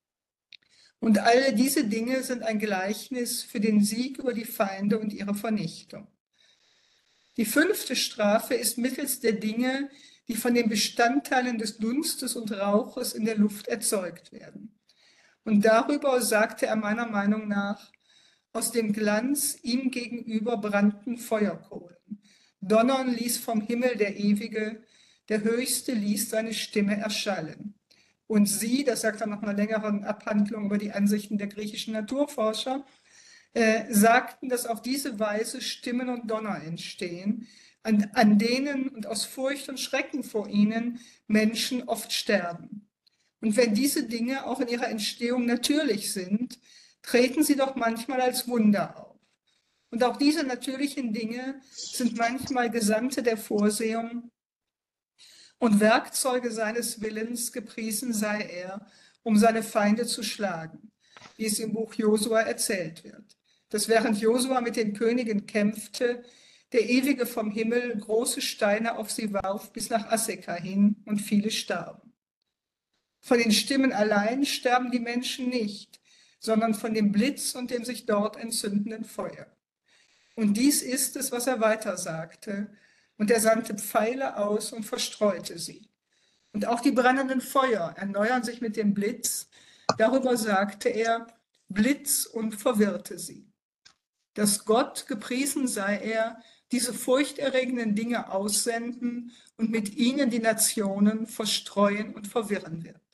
Und alle diese Dinge sind ein Gleichnis für den Sieg über die Feinde und ihre Vernichtung. Die fünfte Strafe ist mittels der Dinge, die von den Bestandteilen des Dunstes und Rauches in der Luft erzeugt werden. Und darüber sagte er meiner Meinung nach, aus dem Glanz ihm gegenüber brannten Feuerkohlen. Donnern ließ vom Himmel der Ewige, der Höchste ließ seine Stimme erschallen. Und sie, das sagt er nach einer längeren Abhandlung über die Ansichten der griechischen Naturforscher, äh, sagten, dass auf diese Weise Stimmen und Donner entstehen, an, an denen und aus Furcht und Schrecken vor ihnen Menschen oft sterben. Und wenn diese Dinge auch in ihrer Entstehung natürlich sind, treten sie doch manchmal als Wunder auf. Und auch diese natürlichen Dinge sind manchmal Gesandte der Vorsehung und Werkzeuge seines Willens, gepriesen sei er, um seine Feinde zu schlagen, wie es im Buch Josua erzählt wird. Dass während Josua mit den Königen kämpfte, der Ewige vom Himmel große Steine auf sie warf bis nach Asseka hin und viele starben. Von den Stimmen allein sterben die Menschen nicht, sondern von dem Blitz und dem sich dort entzündenden Feuer. Und dies ist es, was er weiter sagte. Und er sandte Pfeile aus und verstreute sie. Und auch die brennenden Feuer erneuern sich mit dem Blitz. Darüber sagte er, Blitz, und verwirrte sie. Dass Gott, gepriesen sei er, diese furchterregenden Dinge aussenden und mit ihnen die Nationen verstreuen und verwirren wird.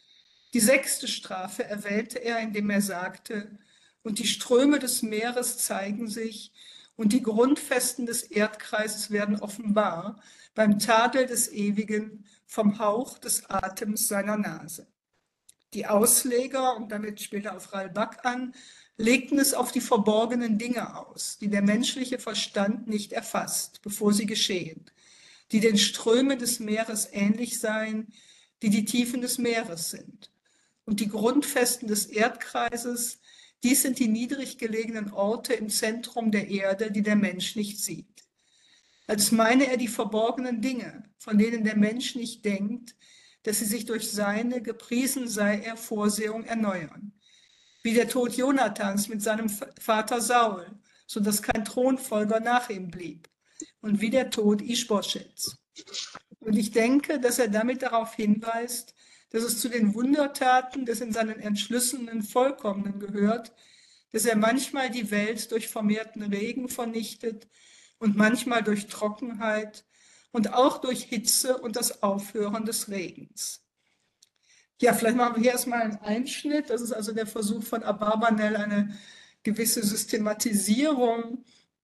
Die sechste Strafe erwählte er, indem er sagte, und die Ströme des Meeres zeigen sich, und die Grundfesten des Erdkreises werden offenbar beim Tadel des Ewigen vom Hauch des Atems seiner Nase. Die Ausleger, und damit spielt er auf Ralbak an, legten es auf die verborgenen Dinge aus, die der menschliche Verstand nicht erfasst, bevor sie geschehen, die den Strömen des Meeres ähnlich seien, die die Tiefen des Meeres sind. Und die Grundfesten des Erdkreises, dies sind die niedrig gelegenen Orte im Zentrum der Erde, die der Mensch nicht sieht. Als meine er die verborgenen Dinge, von denen der Mensch nicht denkt, dass sie sich durch seine, gepriesen sei er, Vorsehung erneuern. Wie der Tod Jonathans mit seinem Vater Saul, so dass kein Thronfolger nach ihm blieb. Und wie der Tod Ischboschets. Und ich denke, dass er damit darauf hinweist, dass es zu den Wundertaten des in seinen Entschlüssen Vollkommenen gehört, dass er manchmal die Welt durch vermehrten Regen vernichtet und manchmal durch Trockenheit und auch durch Hitze und das Aufhören des Regens. Ja, vielleicht machen wir hier erstmal einen Einschnitt. Das ist also der Versuch von Abarbanel, eine gewisse Systematisierung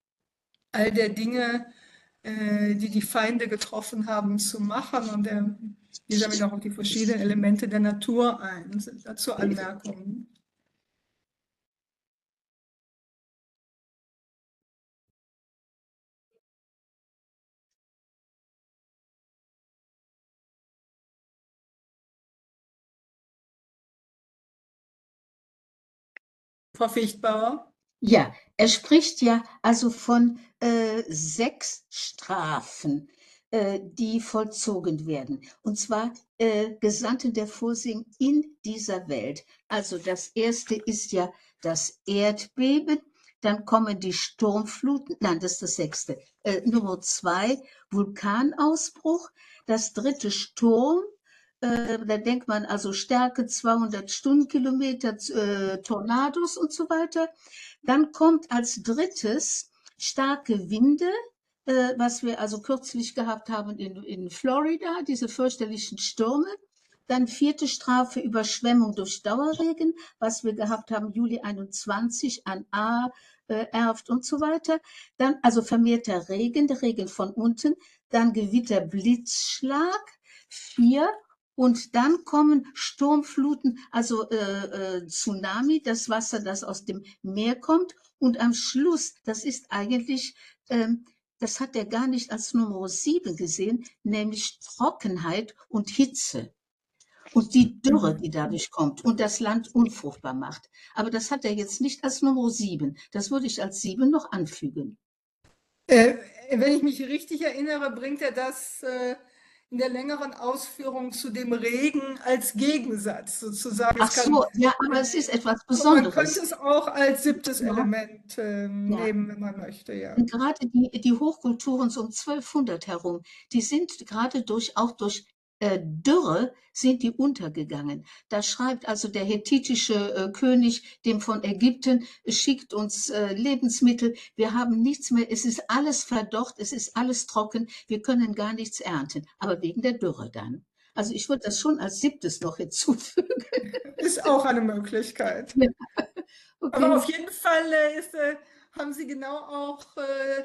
all der Dinge, die die Feinde getroffen haben, zu machen. Und er geht damit auch auf die verschiedenen Elemente der Natur ein. Dazu Anmerkungen. Frau Fichtbauer? Ja, er spricht ja also von äh, sechs Strafen, äh, die vollzogen werden. Und zwar äh, Gesandte der Vorsehung in dieser Welt. Also das erste ist ja das Erdbeben, dann kommen die Sturmfluten, nein, das ist das sechste. Äh, Nummer zwei, Vulkanausbruch, das dritte Sturm. Äh, da denkt man also Stärke zweihundert Stundenkilometer, äh, Tornados und so weiter. Dann kommt als drittes starke Winde, äh, was wir also kürzlich gehabt haben in, in Florida, diese fürchterlichen Stürme. Dann vierte Strafe Überschwemmung durch Dauerregen, was wir gehabt haben Juli einundzwanzig an A, äh, Erft und so weiter. Dann also vermehrter Regen, der Regen von unten. Dann Gewitter, Blitzschlag, vier. Und dann kommen Sturmfluten, also äh, äh, Tsunami, das Wasser, das aus dem Meer kommt. Und am Schluss, das ist eigentlich, ähm, das hat er gar nicht als Nummer sieben gesehen, nämlich Trockenheit und Hitze. Und die Dürre, die dadurch kommt und das Land unfruchtbar macht. Aber das hat er jetzt nicht als Nummer sieben. Das würde ich als sieben noch anfügen. Äh, wenn ich mich richtig erinnere, bringt er das äh, in der längeren Ausführung zu dem Regen als Gegensatz sozusagen. Ach so, kann, ja, aber es ist etwas Besonderes. Man könnte es auch als siebtes ja. Element äh, nehmen, ja. wenn man möchte. Ja. Und gerade die, die Hochkulturen so um zwölfhundert herum, die sind gerade durch, auch durch äh, Dürre sind die untergegangen. Da schreibt also der hethitische äh, König dem von Ägypten, schickt uns äh, Lebensmittel, wir haben nichts mehr, es ist alles verdorrt, es ist alles trocken, wir können gar nichts ernten, aber wegen der Dürre dann. Also ich würde das schon als siebtes noch hinzufügen. Ist auch eine Möglichkeit. Ja. Okay. Aber auf jeden Fall äh, ist, äh, haben Sie genau auch äh,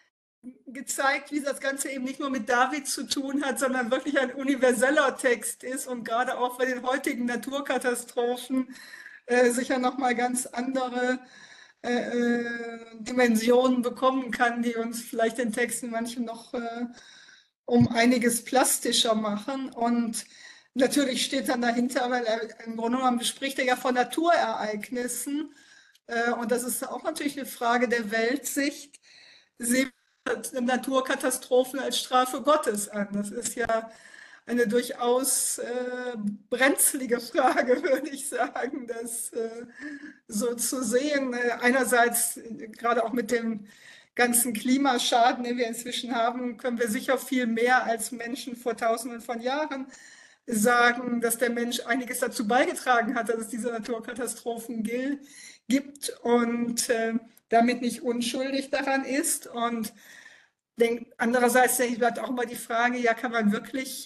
gezeigt, wie das Ganze eben nicht nur mit David zu tun hat, sondern wirklich ein universeller Text ist und gerade auch bei den heutigen Naturkatastrophen äh, sicher nochmal ganz andere äh, äh, Dimensionen bekommen kann, die uns vielleicht den Text in manchen noch äh, um einiges plastischer machen. Und natürlich steht dann dahinter, weil er im Grunde genommen spricht er ja von Naturereignissen. Äh, und das ist auch natürlich eine Frage der Weltsicht. Sehen wir Naturkatastrophen als Strafe Gottes an? Das ist ja eine durchaus äh, brenzlige Frage, würde ich sagen, das äh, so zu sehen. Äh, einerseits, äh, gerade auch mit dem ganzen Klimaschaden, den wir inzwischen haben, können wir sicher viel mehr als Menschen vor Tausenden von Jahren sagen, dass der Mensch einiges dazu beigetragen hat, dass es diese Naturkatastrophen gibt und äh, damit nicht unschuldig daran ist. Und denk, andererseits bleibt auch immer die Frage, ja, kann man wirklich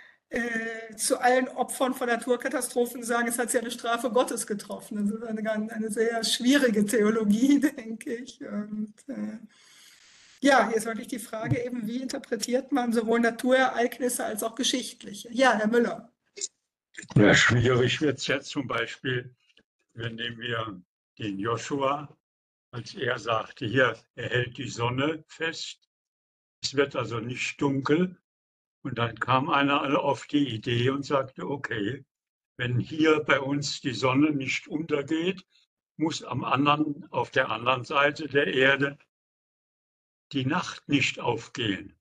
äh, zu allen Opfern von Naturkatastrophen sagen, es hat sie eine Strafe Gottes getroffen? Das ist eine, eine sehr schwierige Theologie, denke ich. Und, äh, ja, hier ist wirklich die Frage eben, wie interpretiert man sowohl Naturereignisse als auch geschichtliche? Ja, Herr Müller. Ja, schwierig wird es jetzt zum Beispiel, wenn nehmen wir den Joshua, als er sagte, hier, er hält die Sonne fest. Es wird also nicht dunkel. Und dann kam einer auf die Idee und sagte, okay, wenn hier bei uns die Sonne nicht untergeht, muss am anderen, auf der anderen Seite der Erde die Nacht nicht aufgehen.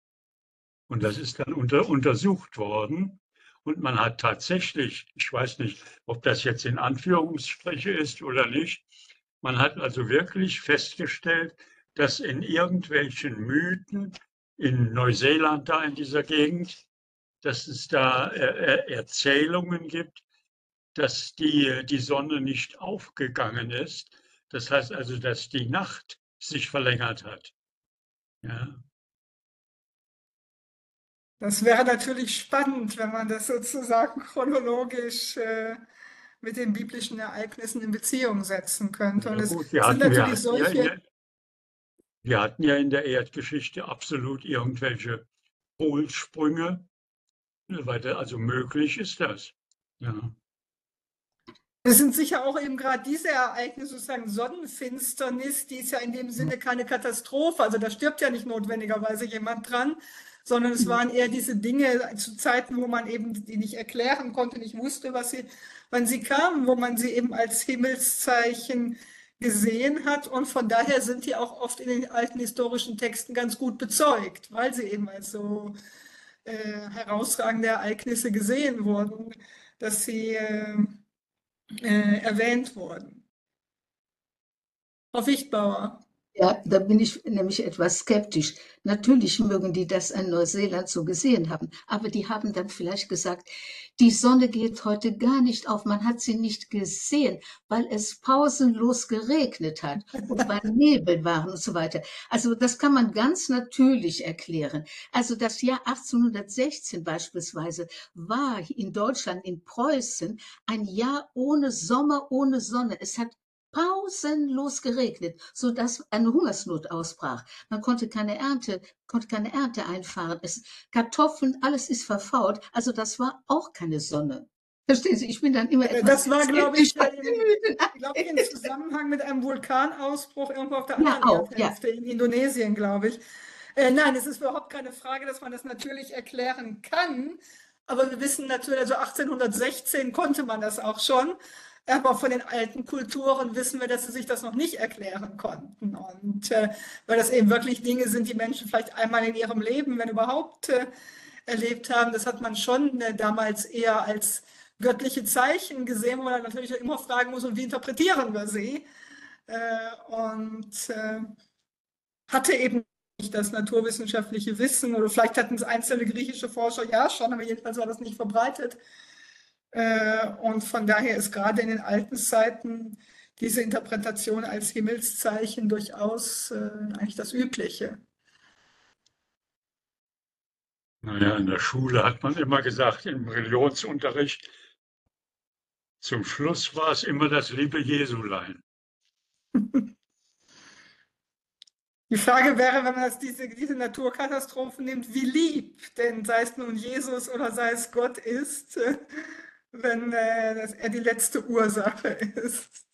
Und das ist dann unter, untersucht worden. Und man hat tatsächlich, ich weiß nicht, ob das jetzt in Anführungsstriche ist oder nicht, man hat also wirklich festgestellt, dass in irgendwelchen Mythen in Neuseeland, da in dieser Gegend, dass es da äh, Erzählungen gibt, dass die, die Sonne nicht aufgegangen ist. Das heißt also, dass die Nacht sich verlängert hat. Ja. Das wäre natürlich spannend, wenn man das sozusagen chronologisch äh, mit den biblischen Ereignissen in Beziehung setzen könnte. Und Ja, es gut, wir sind hatten, wir natürlich hatten ja in solche. der, wir hatten ja in der Erdgeschichte absolut irgendwelche Polsprünge, weil da, also möglich ist das. Ja. Es sind sicher auch eben gerade diese Ereignisse, sozusagen Sonnenfinsternis, die ist ja in dem Sinne keine Katastrophe. Also da stirbt ja nicht notwendigerweise jemand dran, sondern es waren eher diese Dinge zu Zeiten, wo man eben die nicht erklären konnte, nicht wusste, was sie, wann sie kamen, wo man sie eben als Himmelszeichen gesehen hat. Und von daher sind die auch oft in den alten historischen Texten ganz gut bezeugt, weil sie eben als so äh, herausragende Ereignisse gesehen wurden, dass sie äh, äh, erwähnt wurden. Frau Wichtbauer. Ja, da bin ich nämlich etwas skeptisch. Natürlich mögen die das in Neuseeland so gesehen haben, aber die haben dann vielleicht gesagt, die Sonne geht heute gar nicht auf, man hat sie nicht gesehen, weil es pausenlos geregnet hat und weil Nebel waren und so weiter. Also das kann man ganz natürlich erklären. Also das Jahr achtzehnhundertsechzehn beispielsweise war in Deutschland, in Preußen, ein Jahr ohne Sommer, ohne Sonne. Es hat pausenlos geregnet, so dass eine Hungersnot ausbrach. Man konnte keine Ernte, konnte keine Ernte einfahren. Es, Kartoffeln, alles ist verfault. Also das war auch keine Sonne. Verstehen Sie? Ich bin dann immer etwas. Das war, glaube ich, ich glaube, im Zusammenhang mit einem Vulkanausbruch irgendwo auf der anderen ja, auch, Erdhälfte, ja. In Indonesien, glaube ich. Äh, nein, es ist überhaupt keine Frage, dass man das natürlich erklären kann. Aber wir wissen natürlich, also achtzehnhundertsechzehn konnte man das auch schon. Aber von den alten Kulturen wissen wir, dass sie sich das noch nicht erklären konnten. Und äh, weil das eben wirklich Dinge sind, die Menschen vielleicht einmal in ihrem Leben, wenn überhaupt, äh, erlebt haben. Das hat man schon äh, damals eher als göttliche Zeichen gesehen, wo man natürlich immer fragen muss, und wie interpretieren wir sie? Äh, und äh, hatte eben nicht das naturwissenschaftliche Wissen, oder vielleicht hatten es einzelne griechische Forscher ja schon, aber jedenfalls war das nicht verbreitet. Und von daher ist gerade in den alten Zeiten diese Interpretation als Himmelszeichen durchaus äh, eigentlich das Übliche. Naja, in der Schule hat man immer gesagt, im Religionsunterricht, zum Schluss war es immer das liebe Jesulein. Die Frage wäre, wenn man das, diese, diese Naturkatastrophen nimmt, wie lieb, denn sei es nun Jesus oder sei es Gott ist, wenn äh, dass er die letzte Ursache ist.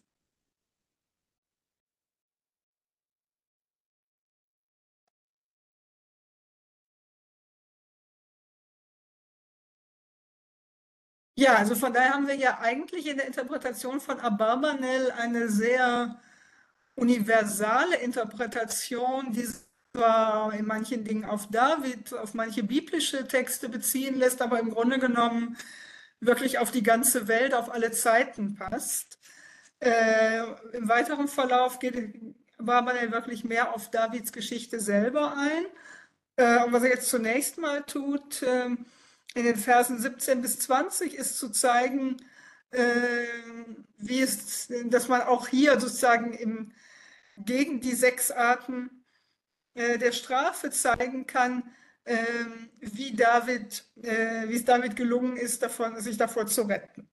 Ja, also von daher haben wir ja eigentlich in der Interpretation von Abarbanel eine sehr universale Interpretation, die zwar in manchen Dingen auf David, auf manche biblische Texte beziehen lässt, aber im Grunde genommen wirklich auf die ganze Welt, auf alle Zeiten passt. Äh, Im weiteren Verlauf geht Abarbanel wirklich mehr auf Davids Geschichte selber ein. Äh, und was er jetzt zunächst mal tut, äh, in den Versen siebzehn bis zwanzig, ist zu zeigen, äh, wie es, dass man auch hier sozusagen im, gegen die sechs Arten äh, der Strafe zeigen kann, äh, wie, David, äh, wie es David gelungen ist, davon, sich davor zu retten.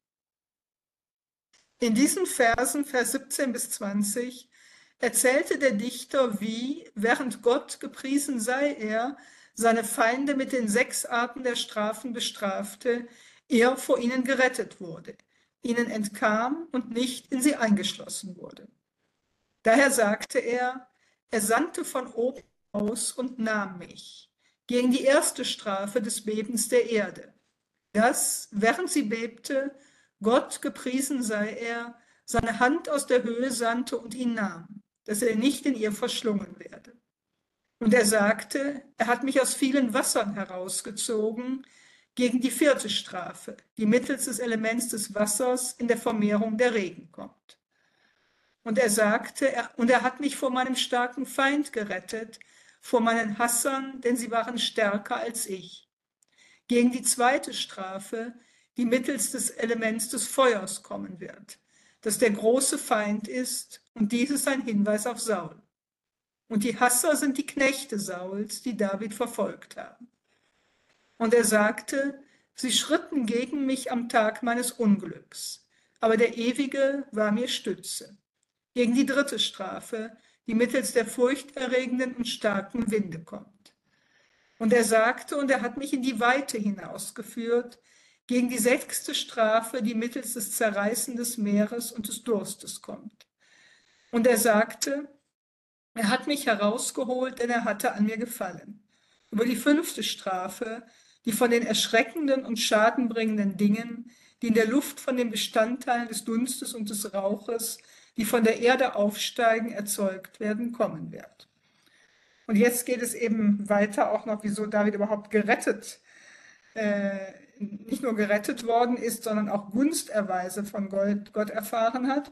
In diesen Versen, Vers siebzehn bis zwanzig, erzählte der Dichter, wie, während Gott, gepriesen sei er, seine Feinde mit den sechs Arten der Strafen bestrafte, er vor ihnen gerettet wurde, ihnen entkam und nicht in sie eingeschlossen wurde. Daher sagte er, er sandte von oben aus und nahm mich, gegen die erste Strafe des Bebens der Erde, dass, während sie bebte, Gott, gepriesen sei er, seine Hand aus der Höhe sandte und ihn nahm, dass er nicht in ihr verschlungen werde. Und er sagte, er hat mich aus vielen Wassern herausgezogen, gegen die vierte Strafe, die mittels des Elements des Wassers in der Vermehrung der Regen kommt. Und er sagte, er, und er hat mich vor meinem starken Feind gerettet, vor meinen Hassern, denn sie waren stärker als ich. Gegen die zweite Strafe, die mittels des Elements des Feuers kommen wird, das der große Feind ist, und dies ist ein Hinweis auf Saul. Und die Hasser sind die Knechte Sauls, die David verfolgt haben. Und er sagte, sie schritten gegen mich am Tag meines Unglücks, aber der Ewige war mir Stütze. Gegen die dritte Strafe, die mittels der furchterregenden und starken Winde kommt. Und er sagte, und er hat mich in die Weite hinausgeführt, gegen die sechste Strafe, die mittels des Zerreißen des Meeres und des Durstes kommt. Und er sagte, er hat mich herausgeholt, denn er hatte an mir gefallen. Über die fünfte Strafe, die von den erschreckenden und schadenbringenden Dingen, die in der Luft von den Bestandteilen des Dunstes und des Rauches, die von der Erde aufsteigen, erzeugt werden, kommen wird. Und jetzt geht es eben weiter auch noch, wieso David überhaupt gerettet, äh, nicht nur gerettet worden ist, sondern auch Gunsterweise von Gott, Gott erfahren hat.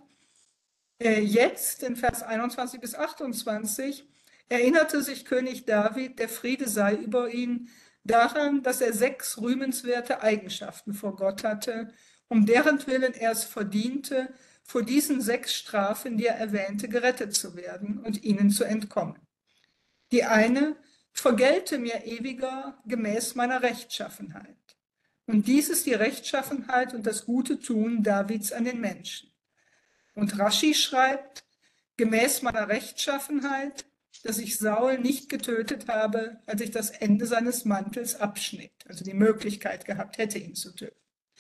Äh, jetzt, in Vers einundzwanzig bis achtundzwanzig, erinnerte sich König David, der Friede sei über ihn, daran, dass er sechs rühmenswerte Eigenschaften vor Gott hatte, um deren Willen er es verdiente, vor diesen sechs Strafen, die er erwähnte, gerettet zu werden und ihnen zu entkommen. Die eine, vergelte mir ewiger gemäß meiner Rechtschaffenheit. Und dies ist die Rechtschaffenheit und das gute Tun Davids an den Menschen. Und Rashi schreibt, gemäß meiner Rechtschaffenheit, dass ich Saul nicht getötet habe, als ich das Ende seines Mantels abschnitt, also die Möglichkeit gehabt hätte, ihn zu töten.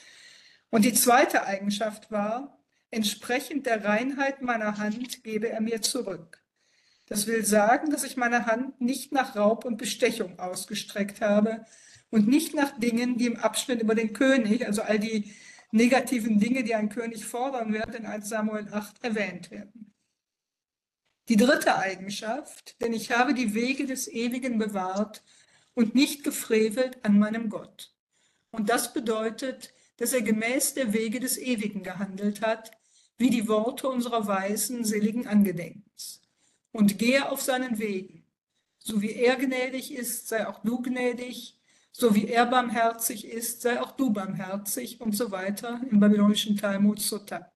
Und die zweite Eigenschaft war, entsprechend der Reinheit meiner Hand gebe er mir zurück. Das will sagen, dass ich meine Hand nicht nach Raub und Bestechung ausgestreckt habe und nicht nach Dingen, die im Abschnitt über den König, also all die negativen Dinge, die ein König fordern wird, in eins Samuel acht erwähnt werden. Die dritte Eigenschaft, denn ich habe die Wege des Ewigen bewahrt und nicht gefrevelt an meinem Gott. Und das bedeutet, dass er gemäß der Wege des Ewigen gehandelt hat, wie die Worte unserer Weisen seligen Angedenkens. Und gehe auf seinen Wegen. So wie er gnädig ist, sei auch du gnädig. So wie er barmherzig ist, sei auch du barmherzig und so weiter im babylonischen Talmud Sutta.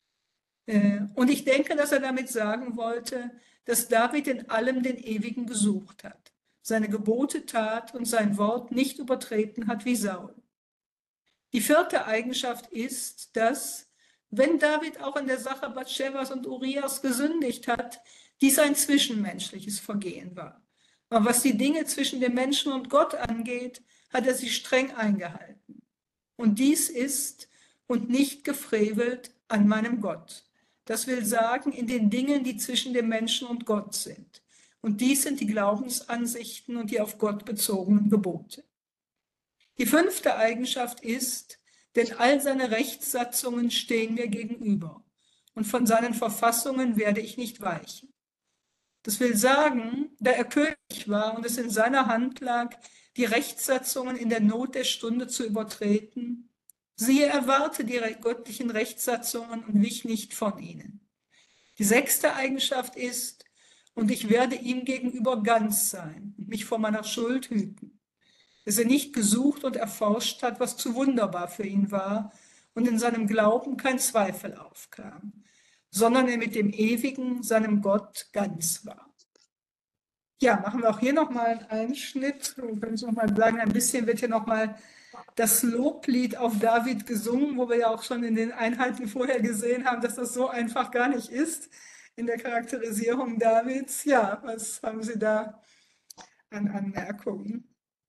Und ich denke, dass er damit sagen wollte, dass David in allem den Ewigen gesucht hat, seine Gebote tat und sein Wort nicht übertreten hat wie Saul. Die vierte Eigenschaft ist, dass, wenn David auch in der Sache Batschevas und Urias gesündigt hat, dies ein zwischenmenschliches Vergehen war. Aber was die Dinge zwischen dem Menschen und Gott angeht, hat er sie streng eingehalten. Und dies ist und nicht gefrevelt an meinem Gott. Das will sagen, in den Dingen, die zwischen dem Menschen und Gott sind. Und dies sind die Glaubensansichten und die auf Gott bezogenen Gebote. Die fünfte Eigenschaft ist, denn all seine Rechtssatzungen stehen mir gegenüber. Und von seinen Verfassungen werde ich nicht weichen. Das will sagen, da er König war und es in seiner Hand lag, die Rechtssatzungen in der Not der Stunde zu übertreten, siehe, er wahrte die göttlichen Rechtssatzungen und wich nicht von ihnen. Die sechste Eigenschaft ist, und ich werde ihm gegenüber ganz sein und mich vor meiner Schuld hüten, dass er nicht gesucht und erforscht hat, was zu wunderbar für ihn war und in seinem Glauben kein Zweifel aufkam, sondern er mit dem Ewigen, seinem Gott, ganz war. Ja, machen wir auch hier nochmal einen Einschnitt. Wir können es nochmal sagen, ein bisschen wird hier nochmal das Loblied auf David gesungen, wo wir ja auch schon in den Einheiten vorher gesehen haben, dass das so einfach gar nicht ist in der Charakterisierung Davids. Ja, was haben Sie da an Anmerkungen?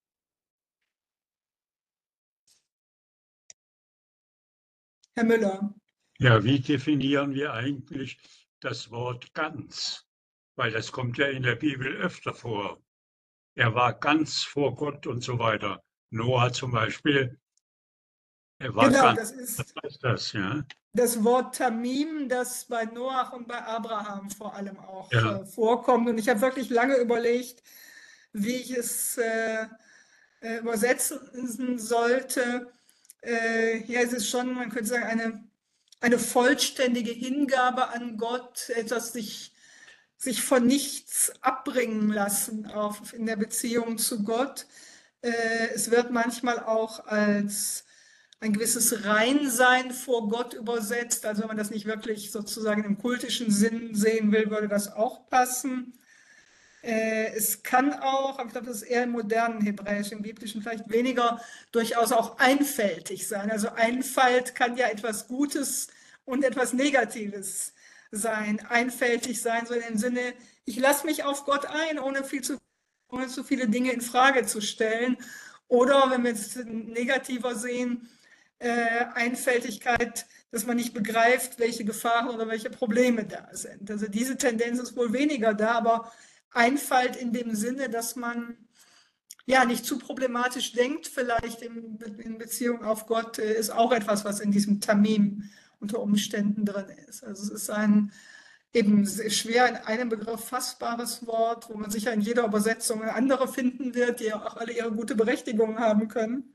Herr Müller. Ja, wie definieren wir eigentlich das Wort ganz? Weil das kommt ja in der Bibel öfter vor. Er war ganz vor Gott und so weiter. Noah zum Beispiel, er war Genau, ganz. das ist Was heißt das, ja? das Wort Tamim, das bei Noach und bei Abraham vor allem auch Ja. äh, vorkommt. Und ich habe wirklich lange überlegt, wie ich es äh, äh, übersetzen sollte. Äh, ja, es ist schon, man könnte sagen, eine, eine vollständige Hingabe an Gott, etwas sich, sich von nichts abbringen lassen auf, in der Beziehung zu Gott. Äh, es wird manchmal auch als ein gewisses Reinsein vor Gott übersetzt. Also wenn man das nicht wirklich sozusagen im kultischen Sinn sehen will, würde das auch passen. Äh, es kann auch, aber ich glaube, das ist eher im modernen Hebräisch, im biblischen vielleicht weniger, durchaus auch einfältig sein. Also Einfalt kann ja etwas Gutes und etwas Negatives sein. Einfältig sein, so in dem Sinne, ich lasse mich auf Gott ein, ohne viel zu, ohne zu viele Dinge in Frage zu stellen. Oder wenn wir es negativer sehen, äh, Einfältigkeit, dass man nicht begreift, welche Gefahren oder welche Probleme da sind. Also diese Tendenz ist wohl weniger da, aber Einfalt in dem Sinne, dass man ja nicht zu problematisch denkt, vielleicht in, in Beziehung auf Gott, äh, ist auch etwas, was in diesem Tamim unter Umständen drin ist. Also es ist ein eben schwer in einem Begriff fassbares Wort, wo man sicher in jeder Übersetzung eine andere finden wird, die auch alle ihre gute Berechtigung haben können.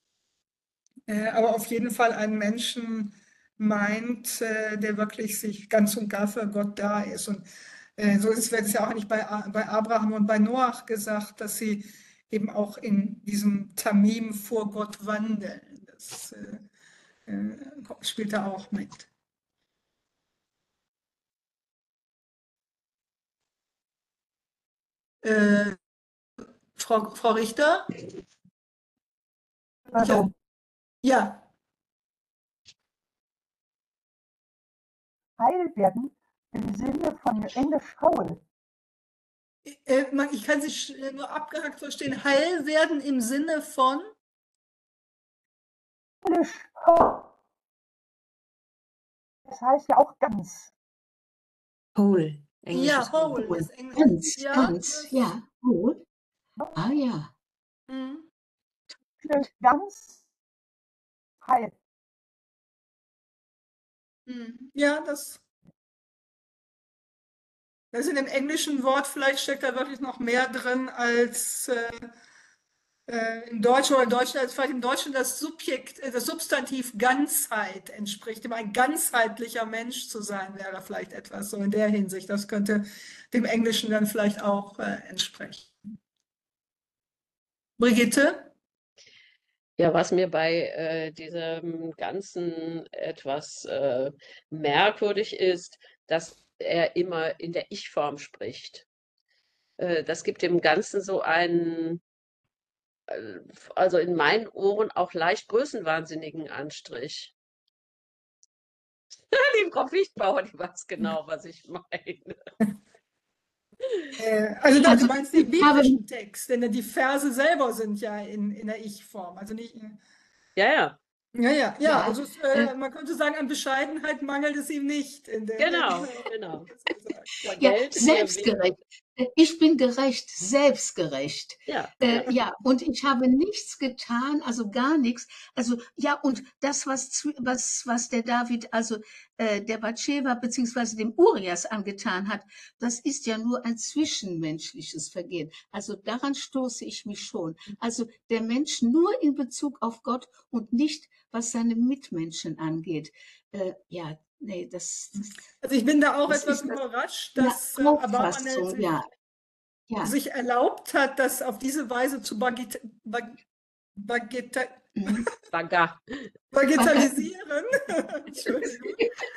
Aber auf jeden Fall einen Menschen meint, der wirklich sich ganz und gar für Gott da ist. Und so ist es ja auch nicht bei, bei Abraham und bei Noach gesagt, dass sie eben auch in diesem Tamim vor Gott wandeln. Das äh, spielt da auch mit. Äh, Frau, Frau Richter? Also, Ja. heil werden im Sinne von Englisch whole. Äh, man- ich kann Sie nur abgehackt verstehen. Heil werden im Sinne von? Englisch whole. Das heißt ja auch ganz. Whole. Englisch Ja, ist whole. whole. Das Englisch. Ganz, Ja, ganz, das- ja. Whole. Ah ja. Mhm. Ganz heil. Mhm. Ja, das, das ist in dem englischen Wort, vielleicht steckt da wirklich noch mehr drin als äh, äh, im Deutschen oder im Deutschen, als vielleicht im Deutschen das Subjekt, äh, das Substantiv Ganzheit entspricht. Dem ein ganzheitlicher Mensch zu sein, wäre vielleicht etwas so in der Hinsicht. Das könnte dem Englischen dann vielleicht auch äh, entsprechen. Brigitte? Ja, was mir bei äh, diesem Ganzen etwas äh, merkwürdig ist, dass er immer in der Ich-Form spricht. Äh, das gibt dem Ganzen so einen, äh, also in meinen Ohren auch leicht größenwahnsinnigen Anstrich. Die Frau Fichtbauer, die weiß genau, was ich meine. Äh, also, da, Also, du meinst den ich habe- biblischen Text, denn die Verse selber sind ja in, in der Ich-Form. Also nicht. Ja, ja. Ja, ja, ja, Ja, also es, äh, äh, man könnte sagen, an Bescheidenheit mangelt es ihm nicht in der, Genau, äh, genau. jetzt gesagt. Da ja, gelte mir wichtig. selbstgerecht. Äh, Ich bin gerecht, selbstgerecht. Ja, Äh, ja. ja, und ich habe nichts getan, also gar nichts. Also ja, und das, was, zw- was, was der David, also äh, der Batscheva beziehungsweise dem Urias angetan hat, das ist ja nur ein zwischenmenschliches Vergehen. Also daran stoße ich mich schon. Also der Mensch nur in Bezug auf Gott und nicht, was seine Mitmenschen angeht. Äh, ja, nee, das, das, Also ich bin da auch das etwas ist überrascht, eine dass äh, Abarbanel Auffassung, sich, ja, ja. sich erlaubt hat, das auf diese Weise zu bagit, bag, bagita, Mhm. Baga. bagitalisieren. Entschuldigung.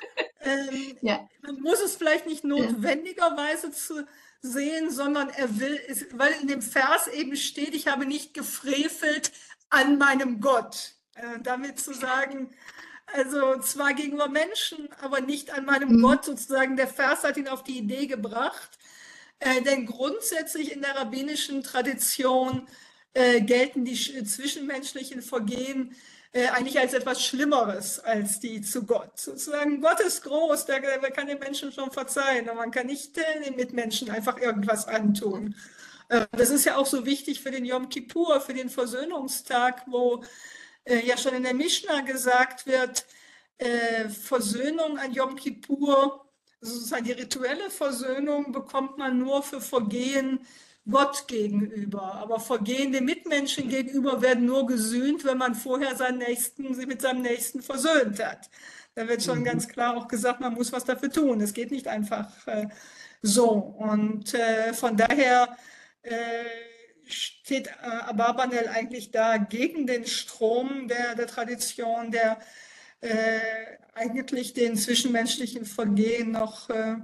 Ähm, Ja, man muss es vielleicht nicht ja. notwendigerweise zu sehen, sondern er will, es, weil in dem Vers eben steht, ich habe nicht gefrevelt an meinem Gott. Äh, damit zu sagen, also zwar gegenüber Menschen, aber nicht an meinem Mhm. Gott sozusagen. Der Vers hat ihn auf die Idee gebracht, äh, denn grundsätzlich in der rabbinischen Tradition äh, gelten die sch- zwischenmenschlichen Vergehen äh, eigentlich als etwas Schlimmeres als die zu Gott. Sozusagen, Gott ist groß, der, der kann den Menschen schon verzeihen, aber man kann nicht äh, den Mitmenschen einfach irgendwas antun. Äh, das ist ja auch so wichtig für den Yom Kippur, für den Versöhnungstag, wo äh, ja schon in der Mishnah gesagt wird, äh, Versöhnung an Yom Kippur, sozusagen die rituelle Versöhnung bekommt man nur für Vergehen Gott gegenüber. Aber Vergehen den Mitmenschen gegenüber werden nur gesühnt, wenn man vorher seinen Nächsten, sie mit seinem Nächsten versöhnt hat. Da wird schon Mhm. ganz klar auch gesagt, man muss was dafür tun. Es geht nicht einfach äh, so. Und äh, von daher äh, steht äh, Abarbanel eigentlich da gegen den Strom der, der Tradition, der äh, eigentlich den zwischenmenschlichen Vergehen noch äh,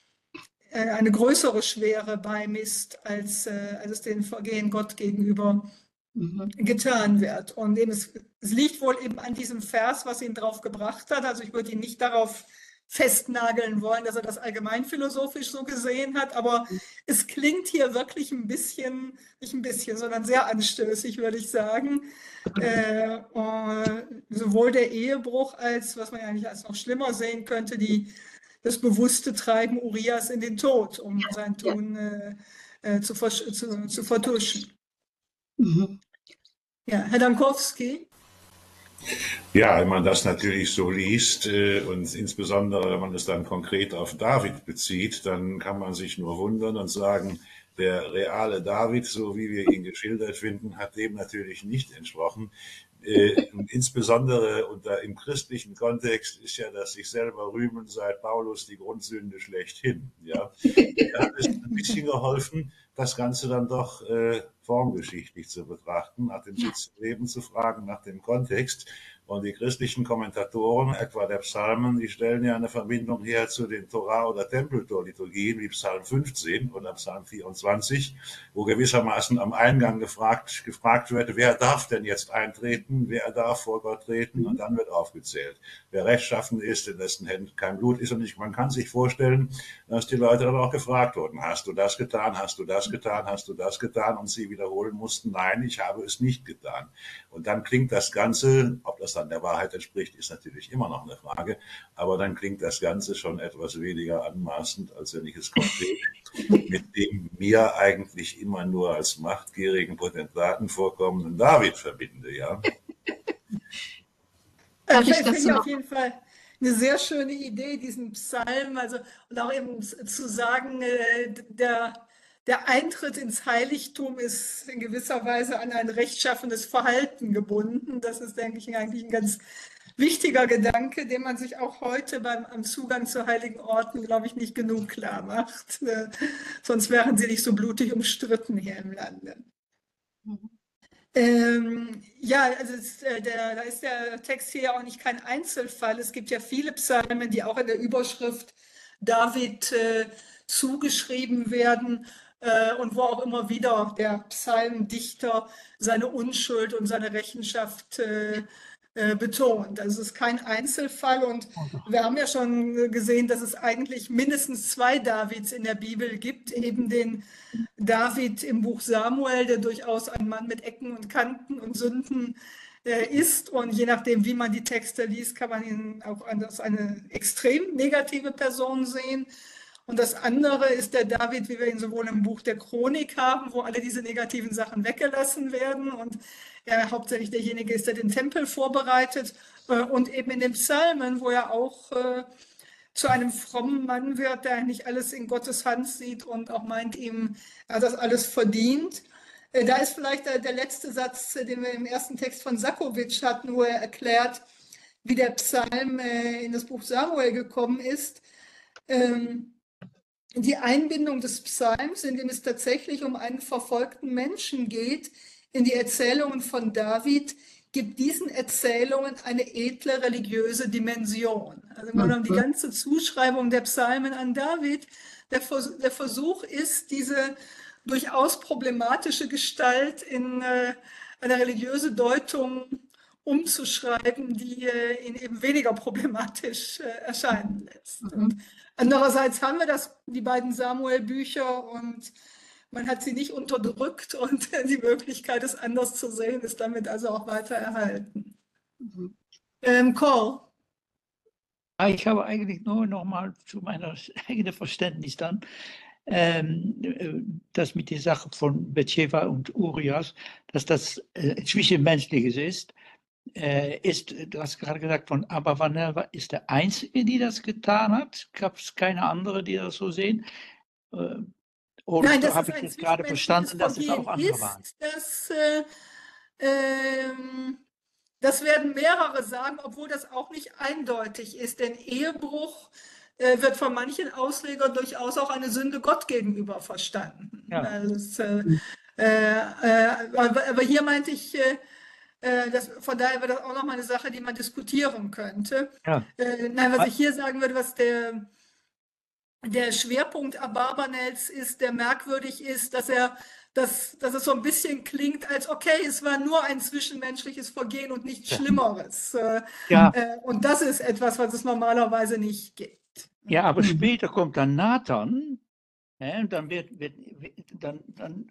äh, eine größere Schwere beimisst, als, äh, als es den Vergehen Gott gegenüber Mhm. getan wird. Und eben es, es liegt wohl eben an diesem Vers, was ihn drauf gebracht hat. Also ich würde ihn nicht darauf festnageln wollen, dass er das allgemein philosophisch so gesehen hat, aber es klingt hier wirklich ein bisschen, nicht ein bisschen, sondern sehr anstößig, würde ich sagen. Äh, äh, sowohl der Ehebruch als, was man ja eigentlich als noch schlimmer sehen könnte, die, das bewusste Treiben Urias in den Tod, um sein Ja. Tun äh, äh, zu, versch- zu, zu vertuschen. Mhm. Ja, Herr Dankowski. Ja, wenn man das natürlich so liest äh, und insbesondere wenn man es dann konkret auf David bezieht, dann kann man sich nur wundern und sagen, der reale David, so wie wir ihn geschildert finden, hat dem natürlich nicht entsprochen. Äh, und insbesondere unter im christlichen Kontext ist ja das sich selber rühmen seit Paulus die Grundsünde schlechthin. Ja, da hat es ein bisschen geholfen, das Ganze dann doch äh, formgeschichtlich zu betrachten, nach dem Sitz im Leben zu fragen, nach dem Kontext. Und die christlichen Kommentatoren, etwa der Psalmen, die stellen ja eine Verbindung her zu den Torah- oder Tempeltor-Liturgien wie Psalm fünfzehn oder Psalm vierundzwanzig, wo gewissermaßen am Eingang gefragt, gefragt wird, wer darf denn jetzt eintreten, wer darf vor Gott treten, und dann wird aufgezählt, wer rechtschaffen ist, in dessen Händen kein Blut ist. Und ich, man kann sich vorstellen, dass die Leute dann auch gefragt wurden, hast du das getan, hast du das getan, hast du das getan, und sie wiederholen mussten, nein, ich habe es nicht getan. Und dann klingt das Ganze, ob das dann der Wahrheit entspricht, ist natürlich immer noch eine Frage, aber dann klingt das Ganze schon etwas weniger anmaßend, als wenn ich es konkret mit dem mir eigentlich immer nur als machtgierigen Potentaten vorkommenden David verbinde, ja. Darf Ich ich dazu finde auf noch? jeden Fall eine sehr schöne Idee, diesen Psalm, also und auch eben zu sagen, äh, der, der Eintritt ins Heiligtum ist in gewisser Weise an ein rechtschaffenes Verhalten gebunden. Das ist, denke ich, eigentlich ein ganz wichtiger Gedanke, den man sich auch heute beim am Zugang zu heiligen Orten, glaube ich, nicht genug klar macht. Äh, sonst wären sie nicht so blutig umstritten hier im Lande. Mhm. Ähm, ja, also es, äh, der, da ist der Text hier ja auch nicht kein Einzelfall. Es gibt ja viele Psalmen, die auch in der Überschrift David äh, zugeschrieben werden äh, und wo auch immer wieder der Psalmdichter seine Unschuld und seine Rechenschaft äh, äh, betont. Also es ist kein Einzelfall, und wir haben ja schon gesehen, dass es eigentlich mindestens zwei Davids in der Bibel gibt, eben den David im Buch Samuel, der durchaus ein Mann mit Ecken und Kanten und Sünden äh, ist. Und je nachdem, wie man die Texte liest, kann man ihn auch als eine extrem negative Person sehen. Und das andere ist der David, wie wir ihn sowohl im Buch der Chronik haben, wo alle diese negativen Sachen weggelassen werden und er hauptsächlich derjenige ist, der den Tempel vorbereitet, äh, und eben in den Psalmen, wo er auch äh, zu einem frommen Mann wird, der nicht alles in Gottes Hand sieht und auch meint, ihm er hat das alles verdient. Äh, da ist vielleicht der, der letzte Satz, äh, den wir im ersten Text von Sakowitsch hatten, wo er erklärt, wie der Psalm äh, in das Buch Samuel gekommen ist. Ähm, Die Einbindung des Psalms, in dem es tatsächlich um einen verfolgten Menschen geht, in die Erzählungen von David, gibt diesen Erzählungen eine edle religiöse Dimension. Also im Grunde genommen die ganze Zuschreibung der Psalmen an David, der, Vers der Versuch ist, diese durchaus problematische Gestalt in äh, eine religiöse Deutung umzuschreiben, die äh, ihn eben weniger problematisch äh, erscheinen lässt. Und andererseits haben wir das, die beiden Samuel-Bücher und man hat sie nicht unterdrückt und die Möglichkeit, es anders zu sehen, ist damit also auch weiter erhalten. Ähm, Cole. Ich habe eigentlich nur noch mal zu meiner eigenen Verständnis dann, ähm, das mit der Sache von Bathsheba und Urias, dass das äh, Zwischenmenschliches ist, äh, ist, du hast gerade gesagt, von Abravanel ist der Einzige, die das getan hat. Gab es keine andere, die das so sehen? Äh, oder Nein, das habe ist ich ein jetzt gerade verstanden, dass es auch Vergehen andere waren? ist, dass, äh, ähm, das werden mehrere sagen, obwohl das auch nicht eindeutig ist, denn Ehebruch äh, wird von manchen Auslegern durchaus auch eine Sünde Gott gegenüber verstanden. Ja. Also es, äh, äh, äh, aber, aber hier meinte ich, äh, äh, das, von daher wäre das auch nochmal eine Sache, die man diskutieren könnte. Ja. Äh, nein, was ich hier sagen würde, was der, der Schwerpunkt Abarbanels ist, der merkwürdig ist, dass er, dass, dass es so ein bisschen klingt, als okay, es war nur ein zwischenmenschliches Vergehen und nichts Ja. Schlimmeres. Äh, Ja. äh, und das ist etwas, was es normalerweise nicht gibt. Ja, aber später kommt dann Nathan, ja, und dann, wird, wird, dann, dann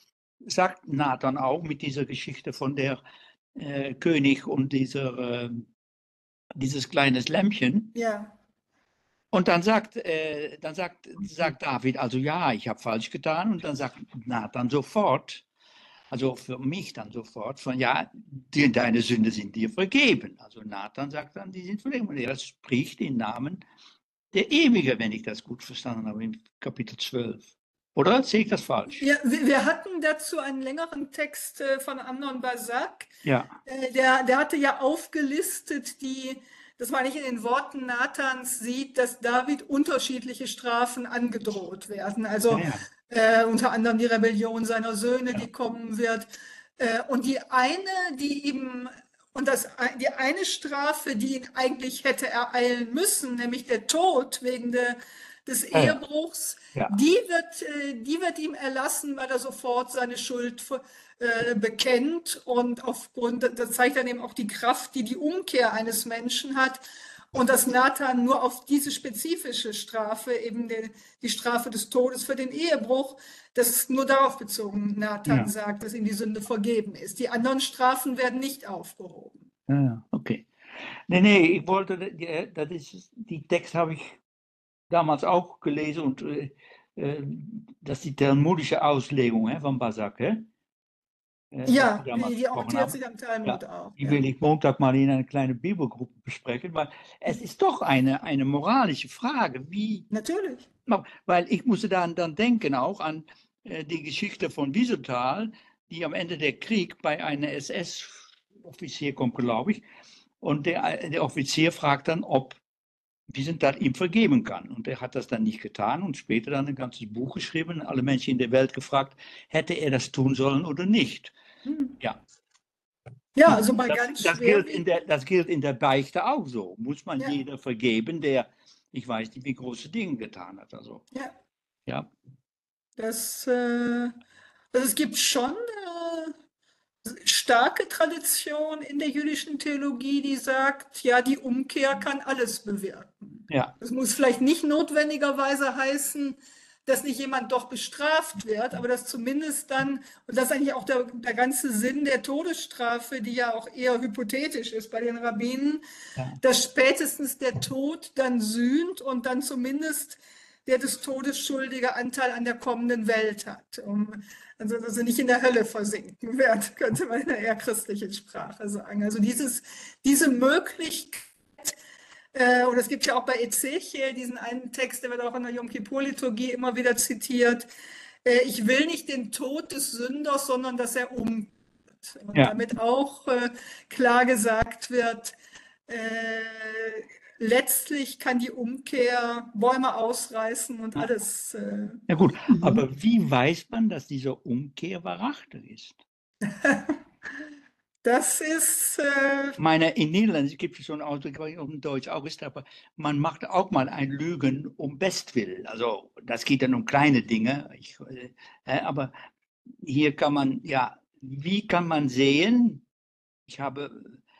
sagt Nathan auch mit dieser Geschichte von der äh, König und dieser, äh, dieses kleines Lämmchen. Ja. Und dann sagt, äh, dann sagt, sagt David, also ja, ich habe falsch getan. Und dann sagt Nathan sofort, also für mich dann sofort, von ja, die, deine Sünde sind dir vergeben. Also Nathan sagt dann, die sind vergeben. Und er spricht im Namen der Ewige, wenn ich das gut verstanden habe, in Kapitel zwölf. Oder sehe ich das falsch? Ja, wir, wir hatten dazu einen längeren Text äh, von Amnon Basak. Ja. Äh, der, der hatte ja aufgelistet, die, dass man nicht in den Worten Nathans sieht, dass David unterschiedliche Strafen angedroht werden. Also Ja, äh, unter anderem die Rebellion seiner Söhne, Ja. die kommen wird. Äh, und die eine, die ihm, und das, die eine Strafe, die ihn eigentlich hätte ereilen müssen, nämlich der Tod wegen der, des Ja, ja. Ehebruchs, Ja. die wird, äh, die wird ihm erlassen, weil er sofort seine Schuld äh, bekennt. Und aufgrund, das zeigt dann eben auch die Kraft, die die Umkehr eines Menschen hat. Und dass Nathan nur auf diese spezifische Strafe, eben die, die Strafe des Todes für den Ehebruch, das ist nur darauf bezogen, Nathan Ja. sagt, dass ihm die Sünde vergeben ist. Die anderen Strafen werden nicht aufgehoben. Ja, okay. Nee, nee, ich wollte, die- das ist, die Text habe ich damals auch gelesen und äh, äh, das ist die talmudische Auslegung hè, von Basak. Hè? Äh, Ja, was wir damals die, die gesprochen orientiert haben. sich am Talmud auch. Die Ja. will ich Montag mal in einer kleinen Bibelgruppe besprechen, weil es ist doch eine, eine moralische Frage, wie, Natürlich. weil ich musste dann, dann denken auch an äh, die Geschichte von Wiesenthal, die am Ende der Krieg bei einem S S-Offizier kommt, glaube ich, und der, der Offizier fragt dann, ob Wiesenthal ihm vergeben kann. Und er hat das dann nicht getan und später dann ein ganzes Buch geschrieben, alle Menschen in der Welt gefragt, hätte er das tun sollen oder nicht. Hm. Ja. Ja, also bei Das, ganz das, gilt in schwerwiegend. der, das gilt in der Beichte auch so. Muss man Ja. jeder vergeben, der, ich weiß nicht, wie große Dinge getan hat. Also, Ja. ja. Das, äh, also es gibt schon äh, starke Tradition in der jüdischen Theologie, die sagt, ja, die Umkehr kann alles bewirken. Ja. Das muss vielleicht nicht notwendigerweise heißen, dass nicht jemand doch bestraft wird, aber dass zumindest dann, und das ist eigentlich auch der, der ganze Sinn der Todesstrafe, die ja auch eher hypothetisch ist bei den Rabbinen, Ja. dass spätestens der Tod dann sühnt und dann zumindest der des Todes schuldige Anteil an der kommenden Welt hat. Um, also dass er nicht in der Hölle versinken wird, könnte man in der eher christlichen Sprache sagen. Also dieses, diese Möglichkeit, äh, und es gibt ja auch bei Ezechiel diesen einen Text, der wird auch in der Yom Kippur-Liturgie immer wieder zitiert, äh, ich will nicht den Tod des Sünders, sondern dass er umkehrt. Und Ja. damit auch äh, klar gesagt wird, äh, letztlich kann die Umkehr Bäume ausreißen und alles. Äh, Ja gut, Mhm. aber wie weiß man, dass diese Umkehr wahrhaftig ist? das ist, äh, Ich meine, in Nederland gibt es so einen Ausdruck, ich weiß nicht, ob in Deutsch auch ist, aber man macht auch mal ein Lügen um Bestwillen. Also das geht dann um kleine Dinge. Ich, äh, aber hier kann man, ja, wie kann man sehen, ich habe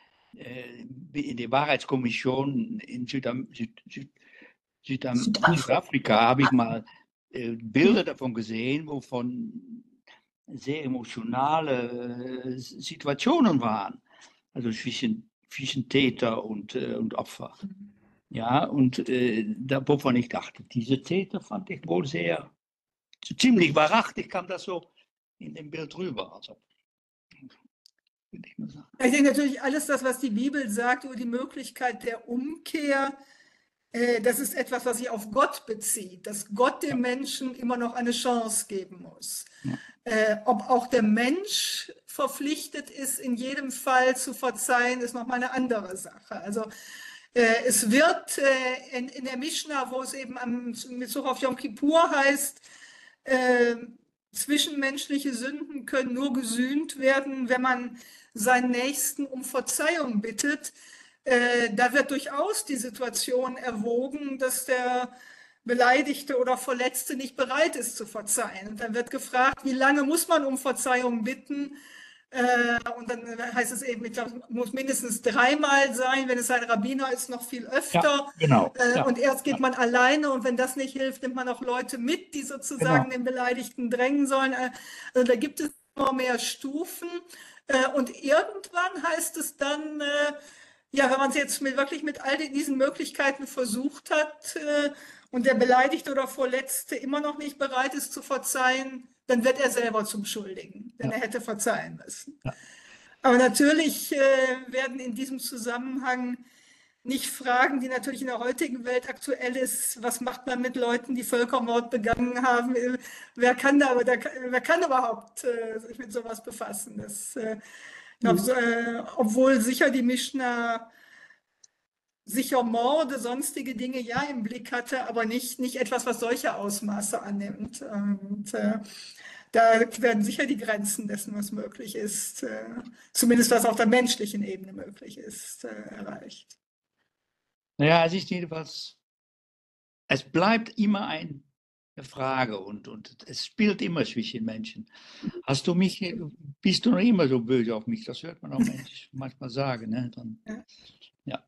äh, in der Wahrheitskommission in Südam, Süd, Süd, Südam, Südafrika. Südafrika habe ich mal äh, Bilder davon gesehen, wovon sehr emotionale äh, Situationen waren. Also zwischen, zwischen Täter und, äh, und Opfer. Ja, und äh, da, wovon ich dachte, diese Täter fand ich wohl sehr, so ziemlich wahrhaftig kam das so in dem Bild rüber. Also, würde ich mal sagen. ich denke natürlich alles das, was die Bibel sagt über die Möglichkeit der Umkehr, äh, das ist etwas, was sich auf Gott bezieht, dass Gott dem Menschen immer noch eine Chance geben muss. Ja. Äh, ob auch der Mensch verpflichtet ist, in jedem Fall zu verzeihen, ist nochmal eine andere Sache. Also äh, es wird äh, in, in der Mishnah, wo es eben am, in Bezug auf Yom Kippur heißt, äh, zwischenmenschliche Sünden können nur gesühnt werden, wenn man seinen Nächsten um Verzeihung bittet. Äh, da wird durchaus die Situation erwogen, dass der Beleidigte oder Verletzte nicht bereit ist zu verzeihen. Und dann wird gefragt, wie lange muss man um Verzeihung bitten? Äh, und dann heißt es eben, ich glaube, es muss mindestens dreimal sein. Wenn es ein Rabbiner ist, noch viel öfter. Ja, genau. Äh, Ja. Und erst geht man alleine. Und wenn das nicht hilft, nimmt man auch Leute mit, die sozusagen Genau. den Beleidigten drängen sollen. Äh, Also da gibt es immer mehr Stufen. Äh, Und irgendwann heißt es dann, äh, ja, wenn man es jetzt mit, wirklich mit all diesen Möglichkeiten versucht hat äh, und der Beleidigte oder Verletzte immer noch nicht bereit ist zu verzeihen, dann wird er selber zum Schuldigen, denn Ja. er hätte verzeihen müssen. Ja. Aber natürlich äh, werden in diesem Zusammenhang nicht Fragen, die natürlich in der heutigen Welt aktuell ist, was macht man mit Leuten, die Völkermord begangen haben? Äh, Wer kann da, wer, wer kann überhaupt äh, sich mit sowas befassen? Das, äh, ich glaub, so, äh, obwohl sicher die Mishnah sicher Morde, sonstige Dinge ja im Blick hatte, aber nicht, nicht etwas, was solche Ausmaße annimmt. Und äh, da werden sicher die Grenzen dessen, was möglich ist, äh, zumindest was auf der menschlichen Ebene möglich ist, äh, erreicht. Naja, es ist jedenfalls, es bleibt immer ein, eine Frage und, und es spielt immer zwischen Menschen. Hast du mich, bist du noch immer so böse auf mich? Das hört man auch Menschen manchmal sagen. Ne? Dann, Ja. ja.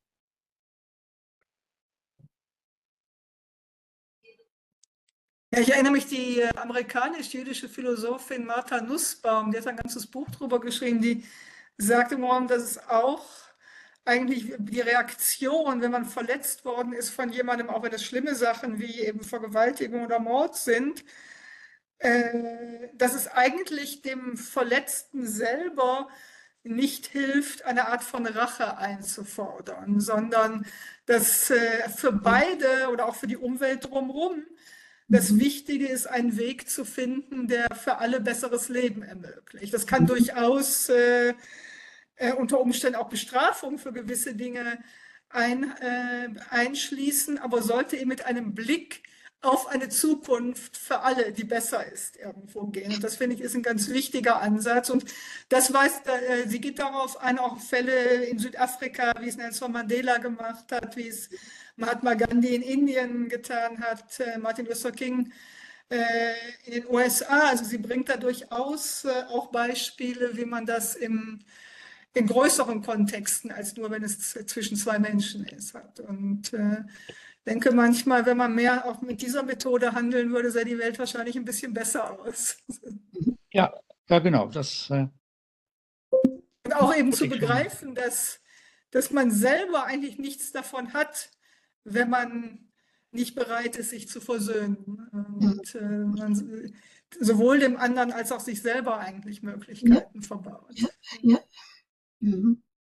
Ja, ich erinnere mich, die äh, amerikanisch-jüdische Philosophin Martha Nussbaum, die hat ein ganzes Buch drüber geschrieben, die sagte im Raum, dass es auch eigentlich die Reaktion, wenn man verletzt worden ist von jemandem, auch wenn es schlimme Sachen wie eben Vergewaltigung oder Mord sind, äh, dass es eigentlich dem Verletzten selber nicht hilft, eine Art von Rache einzufordern, sondern dass äh, für beide oder auch für die Umwelt drumherum das Wichtige ist, einen Weg zu finden, der für alle besseres Leben ermöglicht. Das kann durchaus äh, äh, unter Umständen auch Bestrafung für gewisse Dinge ein, äh, einschließen, aber sollte eben mit einem Blick auf eine Zukunft für alle, die besser ist, irgendwo gehen. Und das, finde ich, ist ein ganz wichtiger Ansatz. Und das weist, äh, sie geht darauf ein, auch Fälle in Südafrika, wie es Nelson Mandela gemacht hat, wie es Mahatma Gandhi in Indien getan hat, äh, Martin Luther King äh, in den U S A. Also sie bringt da durchaus äh, auch Beispiele, wie man das im, in größeren Kontexten als nur, wenn es zwischen zwei Menschen ist. Hat. Und äh, denke manchmal, wenn man mehr auch mit dieser Methode handeln würde, sähe die Welt wahrscheinlich ein bisschen besser aus. Ja, ja, genau. Das, äh, Und auch eben wollte zu ich schon. begreifen, dass, dass man selber eigentlich nichts davon hat, wenn man nicht bereit ist, sich zu versöhnen. Und äh, man sowohl dem anderen als auch sich selber eigentlich Möglichkeiten verbaut. Ja, ja. Mhm.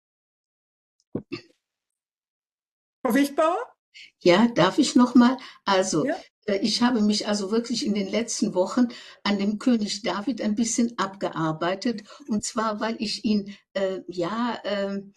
Frau Wichtbauer? Ja, darf ich noch mal? Also, Ja. äh, ich habe mich also wirklich in den letzten Wochen an dem König David ein bisschen abgearbeitet. Und zwar, weil ich ihn, äh, ja, ähm,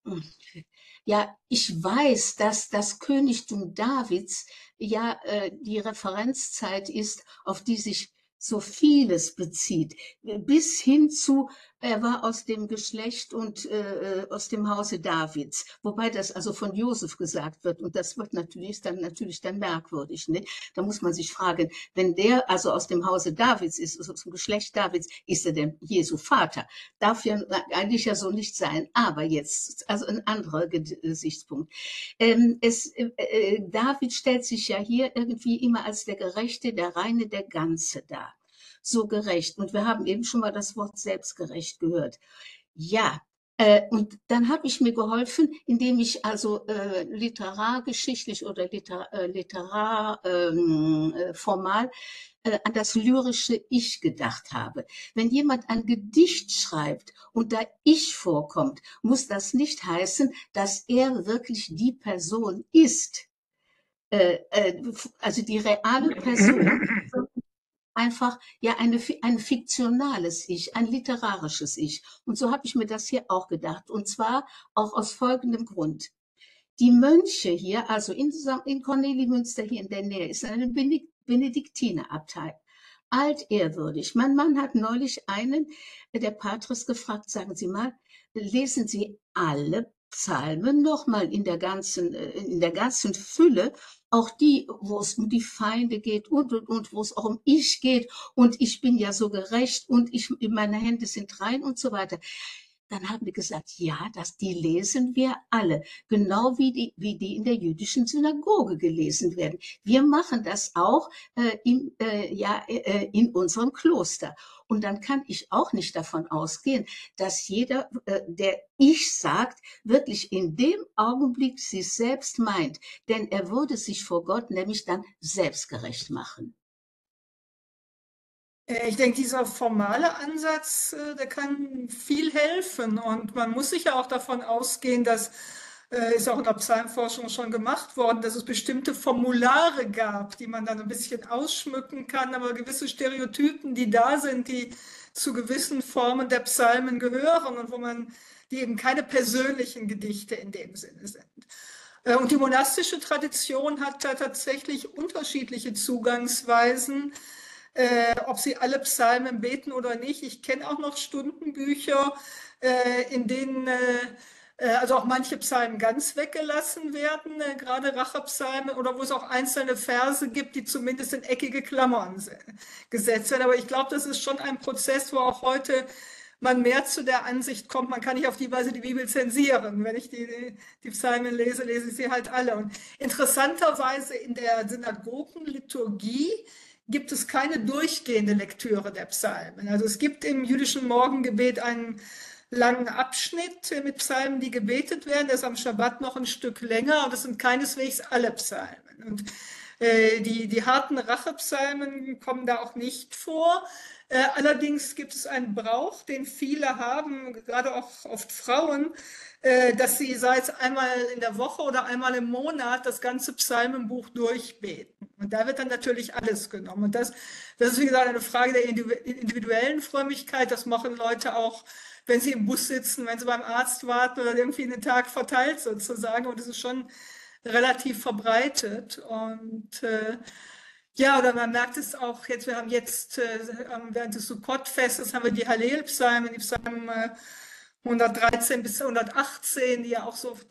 ja, ich weiß, dass das Königtum Davids ja äh, die Referenzzeit ist, auf die sich so vieles bezieht, bis hin zu, er war aus dem Geschlecht und äh, aus dem Hause Davids, wobei das also von Josef gesagt wird und das wird natürlich dann natürlich dann merkwürdig, ne? Da muss man sich fragen, wenn der also aus dem Hause Davids ist, also aus dem Geschlecht Davids, ist er denn Jesu Vater? Darf ja eigentlich ja so nicht sein, aber jetzt also ein anderer Gesichtspunkt. Ähm, es, äh, David stellt sich ja hier irgendwie immer als der Gerechte, der Reine, der Ganze dar. So gerecht. Und wir haben eben schon mal das Wort selbstgerecht gehört. Ja, äh, und dann habe ich mir geholfen, indem ich also äh, literargeschichtlich oder liter, äh, literar ähm, äh, formal äh, an das lyrische Ich gedacht habe. Wenn jemand ein Gedicht schreibt und da Ich vorkommt, muss das nicht heißen, dass er wirklich die Person ist. Äh, äh, also die reale Person, einfach ja eine, ein fiktionales Ich, ein literarisches Ich. Und so habe ich mir das hier auch gedacht. Und zwar auch aus folgendem Grund. Die Mönche hier, also in, in Kornelimünster hier in der Nähe, ist eine Benediktinerabtei. Altehrwürdig. Mein Mann hat neulich einen der Patres gefragt, sagen Sie mal, lesen Sie alle Psalmen nochmal in der ganzen, in der ganzen Fülle, auch die, wo es um die Feinde geht und, und, und, wo es auch um Ich geht und ich bin ja so gerecht und ich, meine Hände sind rein und so weiter. Dann haben wir gesagt, ja, das, die lesen wir alle, genau wie die, wie die in der jüdischen Synagoge gelesen werden. Wir machen das auch äh, in, äh, ja, äh, in unserem Kloster. Und dann kann ich auch nicht davon ausgehen, dass jeder, äh, der Ich sagt, wirklich in dem Augenblick sich selbst meint. Denn er würde sich vor Gott nämlich dann selbstgerecht machen. Ich denke, dieser formale Ansatz, der kann viel helfen und man muss sich ja auch davon ausgehen, dass, ist auch in der Psalmforschung schon gemacht worden, dass es bestimmte Formulare gab, die man dann ein bisschen ausschmücken kann, aber gewisse Stereotypen, die da sind, die zu gewissen Formen der Psalmen gehören und wo man, die eben keine persönlichen Gedichte in dem Sinne sind. Und die monastische Tradition hat da tatsächlich unterschiedliche Zugangsweisen, Äh, ob sie alle Psalmen beten oder nicht. Ich kenne auch noch Stundenbücher, äh, in denen äh, also auch manche Psalmen ganz weggelassen werden, äh, gerade Rachepsalmen, oder wo es auch einzelne Verse gibt, die zumindest in eckige Klammern gesetzt werden. Aber ich glaube, das ist schon ein Prozess, wo auch heute man mehr zu der Ansicht kommt, man kann nicht auf die Weise die Bibel zensieren. Wenn ich die, die Psalmen lese, lese ich sie halt alle. Und interessanterweise in der Synagogenliturgie gibt es keine durchgehende Lektüre der Psalmen. Also es gibt im jüdischen Morgengebet einen langen Abschnitt mit Psalmen, die gebetet werden. Der ist am Schabbat noch ein Stück länger und das sind keineswegs alle Psalmen. Und äh, die, die harten Rachepsalmen kommen da auch nicht vor. Äh, allerdings gibt es einen Brauch, den viele haben, gerade auch oft Frauen, äh, dass sie, sei es einmal in der Woche oder einmal im Monat, das ganze Psalmenbuch durchbeten. Und da wird dann natürlich alles genommen. Und das, das ist, wie gesagt, eine Frage der individuellen Frömmigkeit. Das machen Leute auch, wenn sie im Bus sitzen, wenn sie beim Arzt warten oder irgendwie einen Tag verteilt sozusagen. Und das ist schon relativ verbreitet. Und äh, ja, oder man merkt es auch jetzt, wir haben jetzt äh, während des Sukkot-Festes haben wir die Hallel-Psalmen, die Psalmen äh, hundertdreizehn bis hundertachtzehn, die ja auch so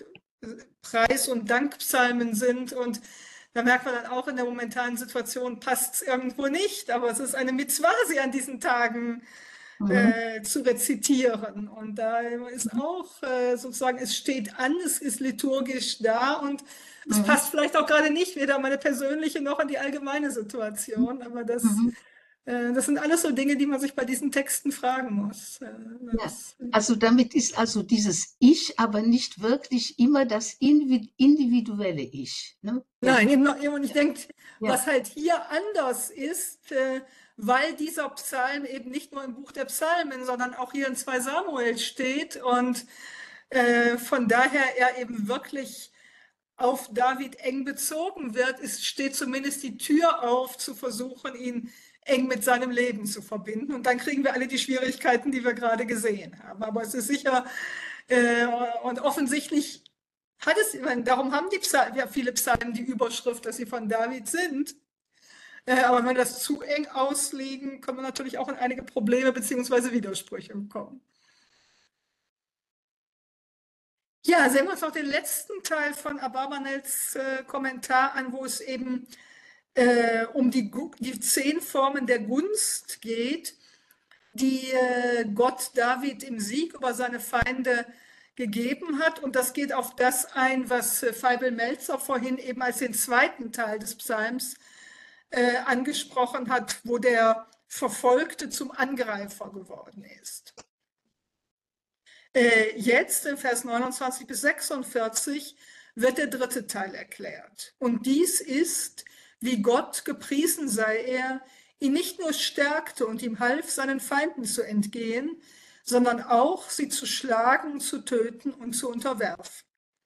Preis- und Dankpsalmen sind. Und da merkt man dann auch in der momentanen Situation, passt es irgendwo nicht, aber es ist eine Mitzvah, sie an diesen Tagen Mhm. äh, zu rezitieren. Und da ist auch äh, sozusagen, es steht an, es ist liturgisch da und es Mhm. passt vielleicht auch gerade nicht weder meine persönliche noch in die allgemeine Situation, aber das, Mhm. äh, das sind alles so Dinge, die man sich bei diesen Texten fragen muss. Äh, Ja. das, Also damit ist also dieses Ich aber nicht wirklich immer das Invi- individuelle Ich. Ne? Ja. Nein, eben noch, und ich denke, Ja. was halt hier anders ist, äh, weil dieser Psalm eben nicht nur im Buch der Psalmen, sondern auch hier in zwei Samuel steht und äh, von daher er eben wirklich auf David eng bezogen wird, ist, steht zumindest die Tür auf, zu versuchen, ihn eng mit seinem Leben zu verbinden. Und dann kriegen wir alle die Schwierigkeiten, die wir gerade gesehen haben. Aber es ist sicher, äh, und offensichtlich hat es, ich meine, darum haben die Psalmen, ja, viele Psalmen die Überschrift, dass sie von David sind. Äh, aber wenn wir das zu eng auslegen, können wir natürlich auch in einige Probleme bzw. Widersprüche kommen. Ja, sehen wir uns noch den letzten Teil von Abarbanels äh, Kommentar an, wo es eben äh, um die, die zehn Formen der Gunst geht, die äh, Gott David im Sieg über seine Feinde gegeben hat. Und das geht auf das ein, was äh, Feibel Melzer vorhin eben als den zweiten Teil des Psalms äh, angesprochen hat, wo der Verfolgte zum Angreifer geworden ist. Äh, jetzt in Vers neunundzwanzig bis sechsundvierzig wird der dritte Teil erklärt. Und dies ist, wie Gott, gepriesen sei er, ihn nicht nur stärkte und ihm half, seinen Feinden zu entgehen, sondern auch sie zu schlagen, zu töten und zu unterwerfen.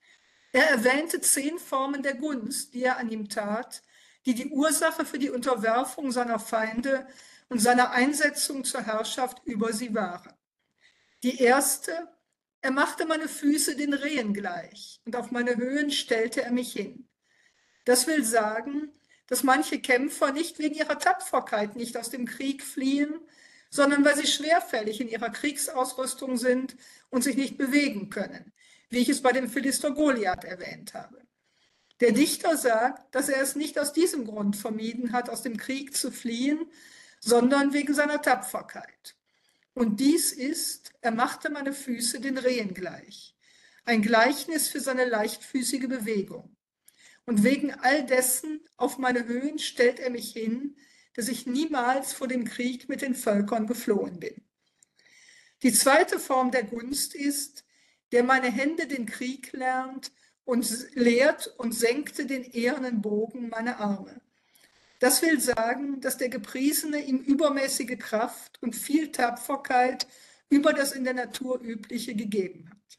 Er erwähnte zehn Formen der Gunst, die er an ihm tat, die die Ursache für die Unterwerfung seiner Feinde und seiner Einsetzung zur Herrschaft über sie waren. Die erste: Er machte meine Füße den Rehen gleich, und auf meine Höhen stellte er mich hin. Das will sagen, dass manche Kämpfer nicht wegen ihrer Tapferkeit nicht aus dem Krieg fliehen, sondern weil sie schwerfällig in ihrer Kriegsausrüstung sind und sich nicht bewegen können, wie ich es bei dem Philister Goliath erwähnt habe. Der Dichter sagt, dass er es nicht aus diesem Grund vermieden hat, aus dem Krieg zu fliehen, sondern wegen seiner Tapferkeit. Und dies ist: Er machte meine Füße den Rehen gleich. Ein Gleichnis für seine leichtfüßige Bewegung. Und wegen all dessen auf meine Höhen stellt er mich hin, dass ich niemals vor dem Krieg mit den Völkern geflohen bin. Die zweite Form der Gunst ist: Der meine Hände den Krieg lernt und lehrt und senkte den ehernen Bogen meine Arme. Das will sagen, dass der Gepriesene ihm übermäßige Kraft und viel Tapferkeit über das in der Natur Übliche gegeben hat.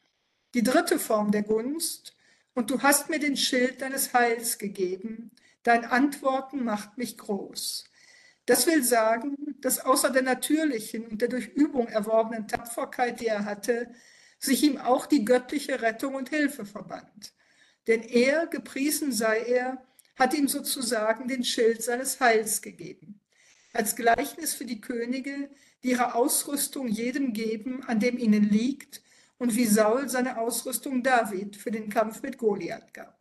Die dritte Form der Gunst: Und du hast mir den Schild deines Heils gegeben, dein Antworten macht mich groß. Das will sagen, dass außer der natürlichen und der durch Übung erworbenen Tapferkeit, die er hatte, sich ihm auch die göttliche Rettung und Hilfe verband. Denn er, gepriesen sei er, hat ihm sozusagen den Schild seines Heils gegeben, als Gleichnis für die Könige, die ihre Ausrüstung jedem geben, an dem ihnen liegt, und wie Saul seine Ausrüstung David für den Kampf mit Goliath gab.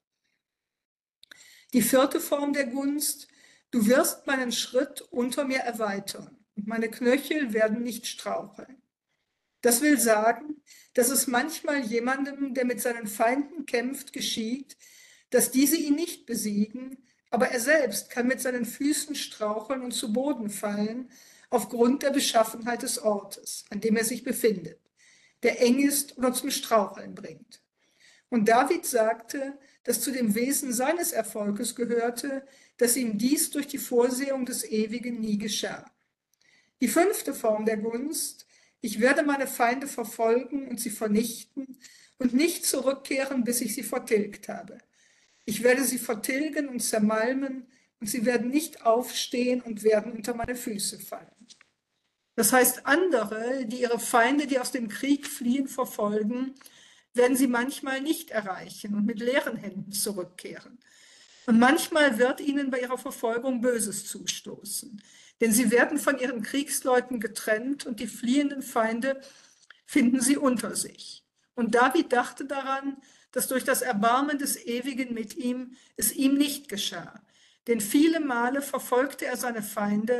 Die vierte Form der Gunst: Du wirst meinen Schritt unter mir erweitern, und meine Knöchel werden nicht straucheln. Das will sagen, dass es manchmal jemandem, der mit seinen Feinden kämpft, geschieht, dass diese ihn nicht besiegen, aber er selbst kann mit seinen Füßen straucheln und zu Boden fallen, aufgrund der Beschaffenheit des Ortes, an dem er sich befindet, der eng ist oder zum Straucheln bringt. Und David sagte, dass zu dem Wesen seines Erfolges gehörte, dass ihm dies durch die Vorsehung des Ewigen nie geschah. Die fünfte Form der Gunst: Ich werde meine Feinde verfolgen und sie vernichten und nicht zurückkehren, bis ich sie vertilgt habe. Ich werde sie vertilgen und zermalmen, und sie werden nicht aufstehen und werden unter meine Füße fallen. Das heißt, andere, die ihre Feinde, die aus dem Krieg fliehen, verfolgen, werden sie manchmal nicht erreichen und mit leeren Händen zurückkehren. Und manchmal wird ihnen bei ihrer Verfolgung Böses zustoßen, denn sie werden von ihren Kriegsleuten getrennt und die fliehenden Feinde finden sie unter sich. Und David dachte daran, dass durch das Erbarmen des Ewigen mit ihm es ihm nicht geschah. Denn viele Male verfolgte er seine Feinde,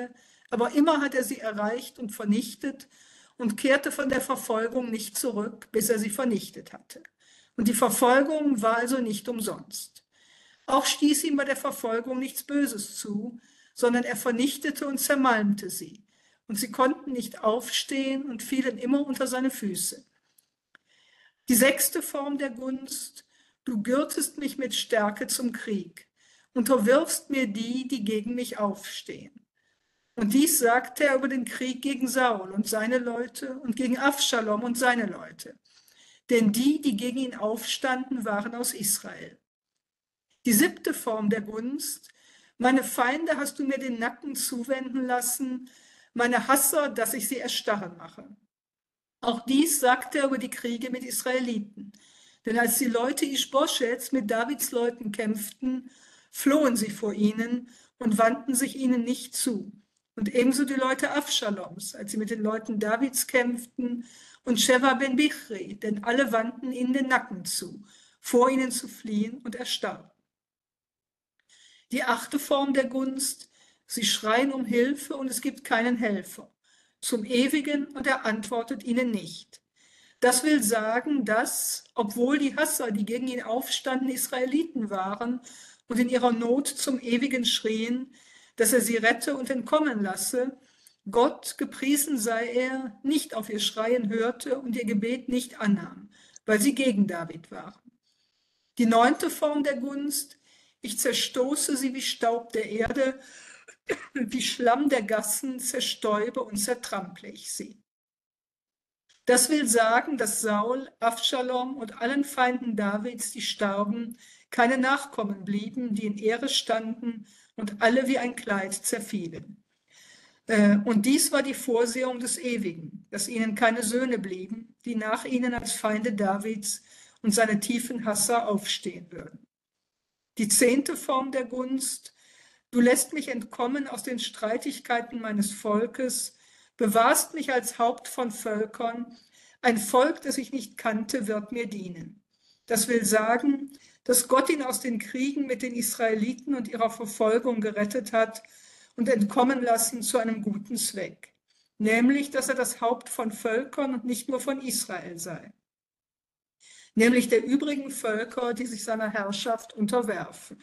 Aber immer hat er sie erreicht und vernichtet und kehrte von der Verfolgung nicht zurück, bis er sie vernichtet hatte. Und die Verfolgung war also nicht umsonst. Auch stieß ihm bei der Verfolgung nichts Böses zu, sondern er vernichtete und zermalmte sie. Und sie konnten nicht aufstehen und fielen immer unter seine Füße. Die sechste Form der Gunst: Du gürtest mich mit Stärke zum Krieg, unterwirfst mir die, die gegen mich aufstehen. Und dies sagte er über den Krieg gegen Saul und seine Leute und gegen Avschalom und seine Leute. Denn die, die gegen ihn aufstanden, waren aus Israel. Die siebte Form der Gunst: Meine Feinde hast du mir den Nacken zuwenden lassen, meine Hasser, dass ich sie erstarren mache. Auch dies sagte er über die Kriege mit Israeliten. Denn als die Leute Ischboschets mit Davids Leuten kämpften, flohen sie vor ihnen und wandten sich ihnen nicht zu. Und ebenso die Leute Avschaloms, als sie mit den Leuten Davids kämpften, und Sheva ben Bichri, denn alle wandten ihnen den Nacken zu, vor ihnen zu fliehen, und erstarben. Die achte Form der Gunst: Sie schreien um Hilfe und es gibt keinen Helfer, zum Ewigen, und er antwortet ihnen nicht. Das will sagen, dass, obwohl die Hasser, die gegen ihn aufstanden, Israeliten waren und in ihrer Not zum Ewigen schrien, dass er sie rette und entkommen lasse, Gott, gepriesen sei er, nicht auf ihr Schreien hörte und ihr Gebet nicht annahm, weil sie gegen David waren. Die neunte Form der Gunst: Ich zerstoße sie wie Staub der Erde, wie Schlamm der Gassen zerstäube und zertrample ich sie. Das will sagen, dass Saul, Avschalom und allen Feinden Davids, die starben, keine Nachkommen blieben, die in Ehre standen und alle wie ein Kleid zerfielen. Und dies war die Vorsehung des Ewigen, dass ihnen keine Söhne blieben, die nach ihnen als Feinde Davids und seine tiefen Hasser aufstehen würden. Die zehnte Form der Gunst: Du lässt mich entkommen aus den Streitigkeiten meines Volkes, bewahrst mich als Haupt von Völkern, ein Volk, das ich nicht kannte, wird mir dienen. Das will sagen, dass Gott ihn aus den Kriegen mit den Israeliten und ihrer Verfolgung gerettet hat und entkommen lassen zu einem guten Zweck, nämlich, dass er das Haupt von Völkern und nicht nur von Israel sei, nämlich der übrigen Völker, die sich seiner Herrschaft unterwerfen.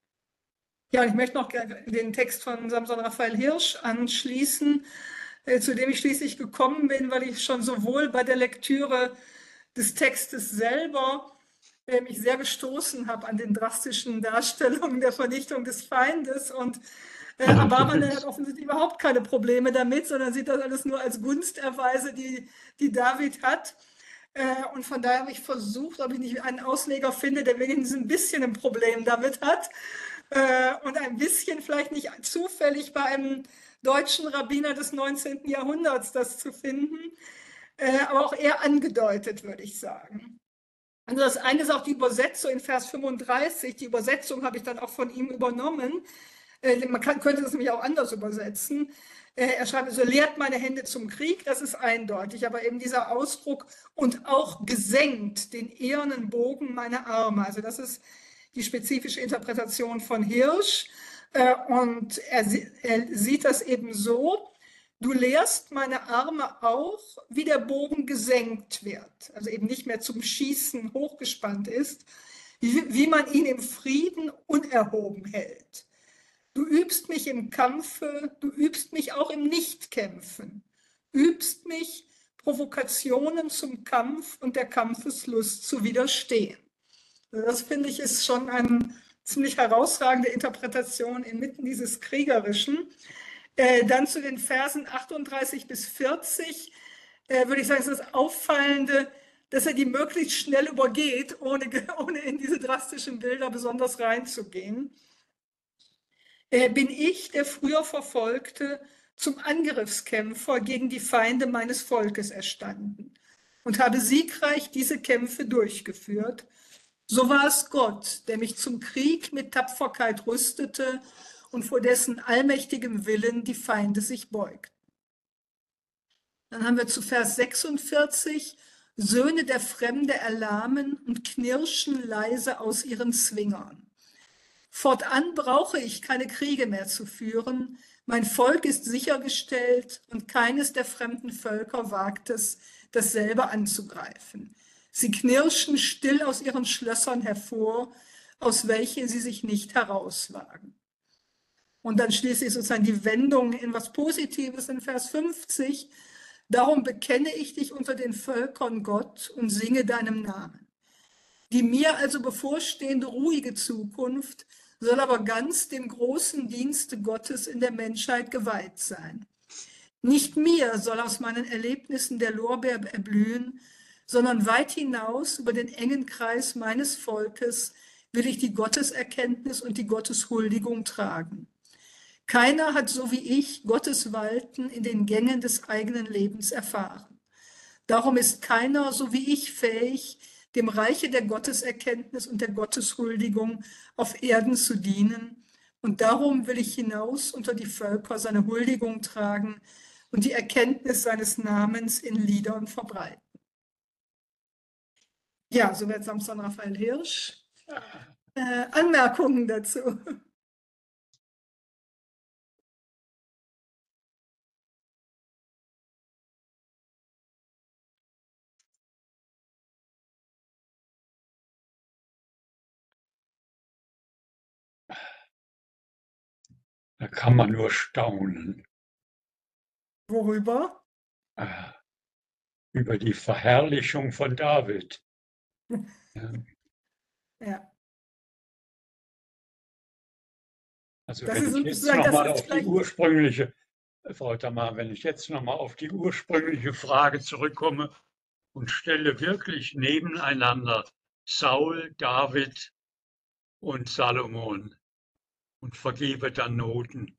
Ja, und ich möchte noch den Text von Samson Raphael Hirsch anschließen, zu dem ich schließlich gekommen bin, weil ich schon sowohl bei der Lektüre des Textes selber mich sehr gestoßen habe an den drastischen Darstellungen der Vernichtung des Feindes. Und äh, Abarbanel hat offensichtlich überhaupt keine Probleme damit, sondern sieht das alles nur als Gunsterweise, die, die David hat. Äh, und von daher habe ich versucht, ob ich nicht einen Ausleger finde, der wenigstens ein bisschen ein Problem damit hat. Äh, und ein bisschen vielleicht nicht zufällig bei einem deutschen Rabbiner des neunzehnten Jahrhunderts das zu finden, äh, aber auch eher angedeutet, würde ich sagen. Also das eine ist auch die Übersetzung in Vers fünfunddreißig. Die Übersetzung habe ich dann auch von ihm übernommen. Äh, man kann, könnte das nämlich auch anders übersetzen. Äh, er schreibt, so lehrt meine Hände zum Krieg, das ist eindeutig, aber eben dieser Ausdruck und auch gesenkt den ehernen Bogen meiner Arme. Also das ist die spezifische Interpretation von Hirsch. Äh, und er, er sieht das eben so: Du lehrst meine Arme auch, wie der Bogen gesenkt wird, also eben nicht mehr zum Schießen hochgespannt ist, wie, wie man ihn im Frieden unerhoben hält. Du übst mich im Kampfe, du übst mich auch im Nichtkämpfen, übst mich, Provokationen zum Kampf und der Kampfeslust zu widerstehen. Also das, finde ich, ist schon eine ziemlich herausragende Interpretation inmitten dieses Kriegerischen. Äh, dann zu den Versen achtunddreißig bis vierzig äh, würde ich sagen, ist das Auffallende, dass er die möglichst schnell übergeht, ohne, ohne in diese drastischen Bilder besonders reinzugehen. Äh, bin ich, der früher Verfolgte, zum Angriffskämpfer gegen die Feinde meines Volkes erstanden und habe siegreich diese Kämpfe durchgeführt. So war es Gott, der mich zum Krieg mit Tapferkeit rüstete und vor dessen allmächtigem Willen die Feinde sich beugten. Dann haben wir zu Vers sechsundvierzig: Söhne der Fremde erlahmen und knirschen leise aus ihren Zwingern. Fortan brauche ich keine Kriege mehr zu führen. Mein Volk ist sichergestellt und keines der fremden Völker wagt es, dasselbe anzugreifen. Sie knirschen still aus ihren Schlössern hervor, aus welchen sie sich nicht herauswagen. Und dann schließlich sozusagen die Wendung in was Positives in Vers fünfzig. Darum bekenne ich dich unter den Völkern, Gott, und singe deinem Namen. Die mir also bevorstehende ruhige Zukunft soll aber ganz dem großen Dienste Gottes in der Menschheit geweiht sein. Nicht mir soll aus meinen Erlebnissen der Lorbeer erblühen, sondern weit hinaus über den engen Kreis meines Volkes will ich die Gotteserkenntnis und die Gotteshuldigung tragen. Keiner hat so wie ich Gottes Walten in den Gängen des eigenen Lebens erfahren. Darum ist keiner so wie ich fähig, dem Reiche der Gotteserkenntnis und der Gotteshuldigung auf Erden zu dienen. Und darum will ich hinaus unter die Völker seine Huldigung tragen und die Erkenntnis seines Namens in Liedern verbreiten. Ja, soweit Samson Raphael Hirsch. Äh, Anmerkungen dazu? Da kann man nur staunen. Worüber? Äh, über die Verherrlichung von David. Ja. Ja. Also Das wenn ist ich jetzt sozusagen- das nochmal ist auf die vielleicht- ursprüngliche, Frau Tamar, wenn ich jetzt nochmal auf die ursprüngliche Frage zurückkomme und stelle wirklich nebeneinander Saul, David und Salomon und vergebe dann Noten.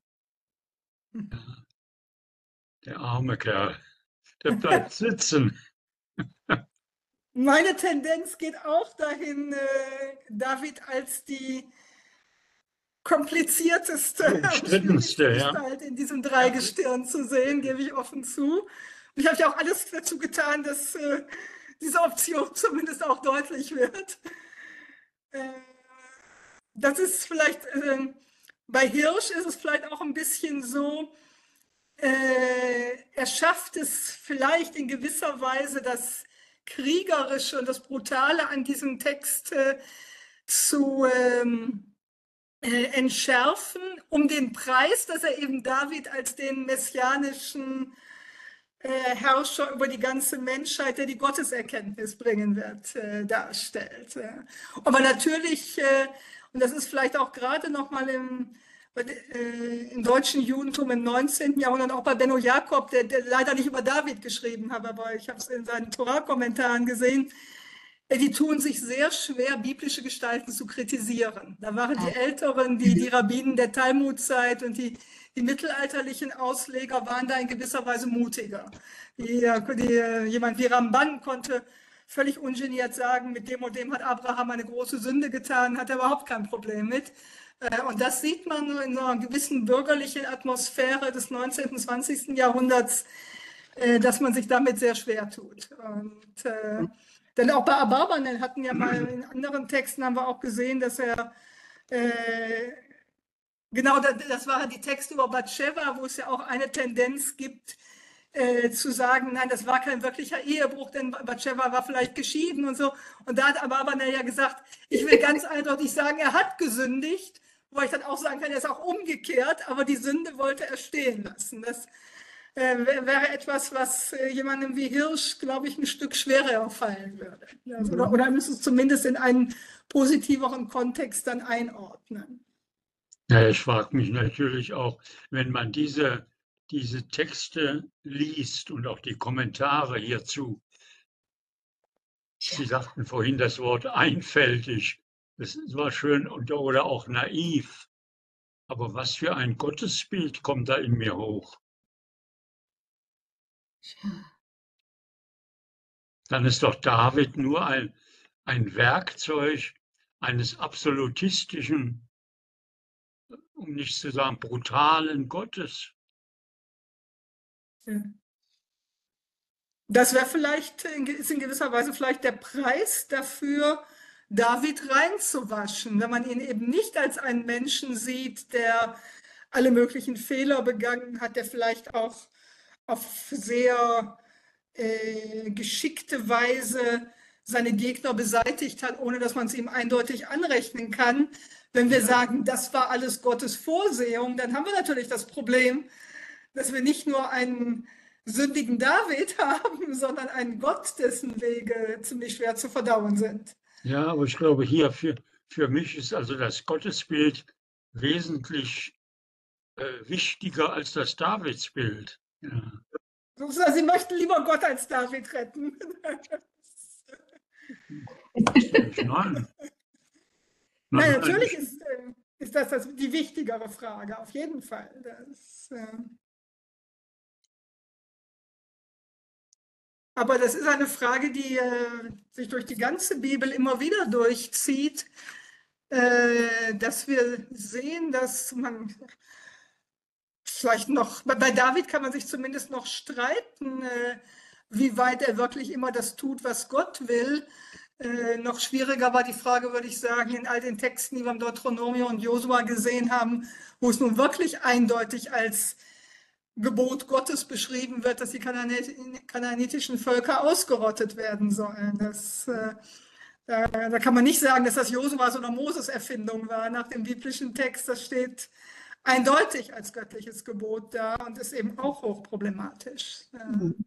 Ja. Der arme Kerl, der bleibt sitzen. Meine Tendenz geht auch dahin, äh, David als die komplizierteste und Umstrittenste, schwierigste ja. Gestalt in diesem Dreigestirn zu sehen, gebe ich offen zu. Und ich habe ja auch alles dazu getan, dass äh, diese Option zumindest auch deutlich wird. Äh, das ist vielleicht, äh, bei Hirsch ist es vielleicht auch ein bisschen so, äh, er schafft es vielleicht in gewisser Weise, das Kriegerische und das Brutale an diesem Text äh, zu ähm, äh, entschärfen, um den Preis, dass er eben David als den messianischen äh, Herrscher über die ganze Menschheit, der die Gotteserkenntnis bringen wird, äh, darstellt. Ja. Aber natürlich, äh, und das ist vielleicht auch gerade nochmal im im deutschen Judentum im neunzehnten Jahrhundert, auch bei Benno Jakob, der, der leider nicht über David geschrieben hat, aber ich habe es in seinen Torah-Kommentaren gesehen, die tun sich sehr schwer, biblische Gestalten zu kritisieren. Da waren die Älteren, die, die Rabbinen der Talmudzeit und die, die mittelalterlichen Ausleger waren da in gewisser Weise mutiger. Die, die, jemand wie Ramban konnte völlig ungeniert sagen, mit dem und dem hat Abraham eine große Sünde getan, hat er überhaupt kein Problem mit. Und das sieht man in einer gewissen bürgerlichen Atmosphäre des neunzehnten, zwanzigsten Jahrhunderts, dass man sich damit sehr schwer tut. Und, äh, denn auch bei Abarbanel hatten ja mal in anderen Texten haben wir auch gesehen, dass er, äh, genau, das, das waren die Texte über Bathsheba, wo es ja auch eine Tendenz gibt, äh, zu sagen, nein, das war kein wirklicher Ehebruch, denn Bathsheba war vielleicht geschieden und so. Und da hat Abarbanel ja gesagt, ich will ganz eindeutig sagen, er hat gesündigt, wo ich dann auch sagen kann, er ist auch umgekehrt, aber die Sünde wollte er stehen lassen. Das äh, wäre etwas, was äh, jemandem wie Hirsch, glaube ich, ein Stück schwerer fallen würde. Also, oder, oder müsste es zumindest in einen positiveren Kontext dann einordnen. Ja, ich frage mich natürlich auch, wenn man diese, diese Texte liest und auch die Kommentare hierzu. Sie sagten vorhin das Wort einfältig. Das war schön und, oder auch naiv. Aber was für ein Gottesbild kommt da in mir hoch? Dann ist doch David nur ein, ein Werkzeug eines absolutistischen, um nicht zu sagen brutalen Gottes. Das wäre vielleicht, ist in gewisser Weise vielleicht der Preis dafür, David reinzuwaschen, wenn man ihn eben nicht als einen Menschen sieht, der alle möglichen Fehler begangen hat, der vielleicht auch auf sehr äh, geschickte Weise seine Gegner beseitigt hat, ohne dass man es ihm eindeutig anrechnen kann. Wenn wir sagen, das war alles Gottes Vorsehung, dann haben wir natürlich das Problem, dass wir nicht nur einen sündigen David haben, sondern einen Gott, dessen Wege ziemlich schwer zu verdauen sind. Ja, aber ich glaube, hier für, für mich ist also das Gottesbild wesentlich äh, wichtiger als das Davidsbild. Ja. Sie möchten lieber Gott als David retten. Nein. Nein, natürlich ist, äh, ist das, das die wichtigere Frage, auf jeden Fall. Das, äh Aber das ist eine Frage, die äh, sich durch die ganze Bibel immer wieder durchzieht, äh, dass wir sehen, dass man vielleicht noch, bei David kann man sich zumindest noch streiten, äh, wie weit er wirklich immer das tut, was Gott will. Äh, noch schwieriger war die Frage, würde ich sagen, in all den Texten, die wir im Deuteronomium und Josua gesehen haben, wo es nun wirklich eindeutig als Gebot Gottes beschrieben wird, dass die kanaanitischen Völker ausgerottet werden sollen. Das, äh, da, da kann man nicht sagen, dass das Josuas oder Moses Erfindung war nach dem biblischen Text. Das steht eindeutig als göttliches Gebot da und ist eben auch hochproblematisch. Mhm.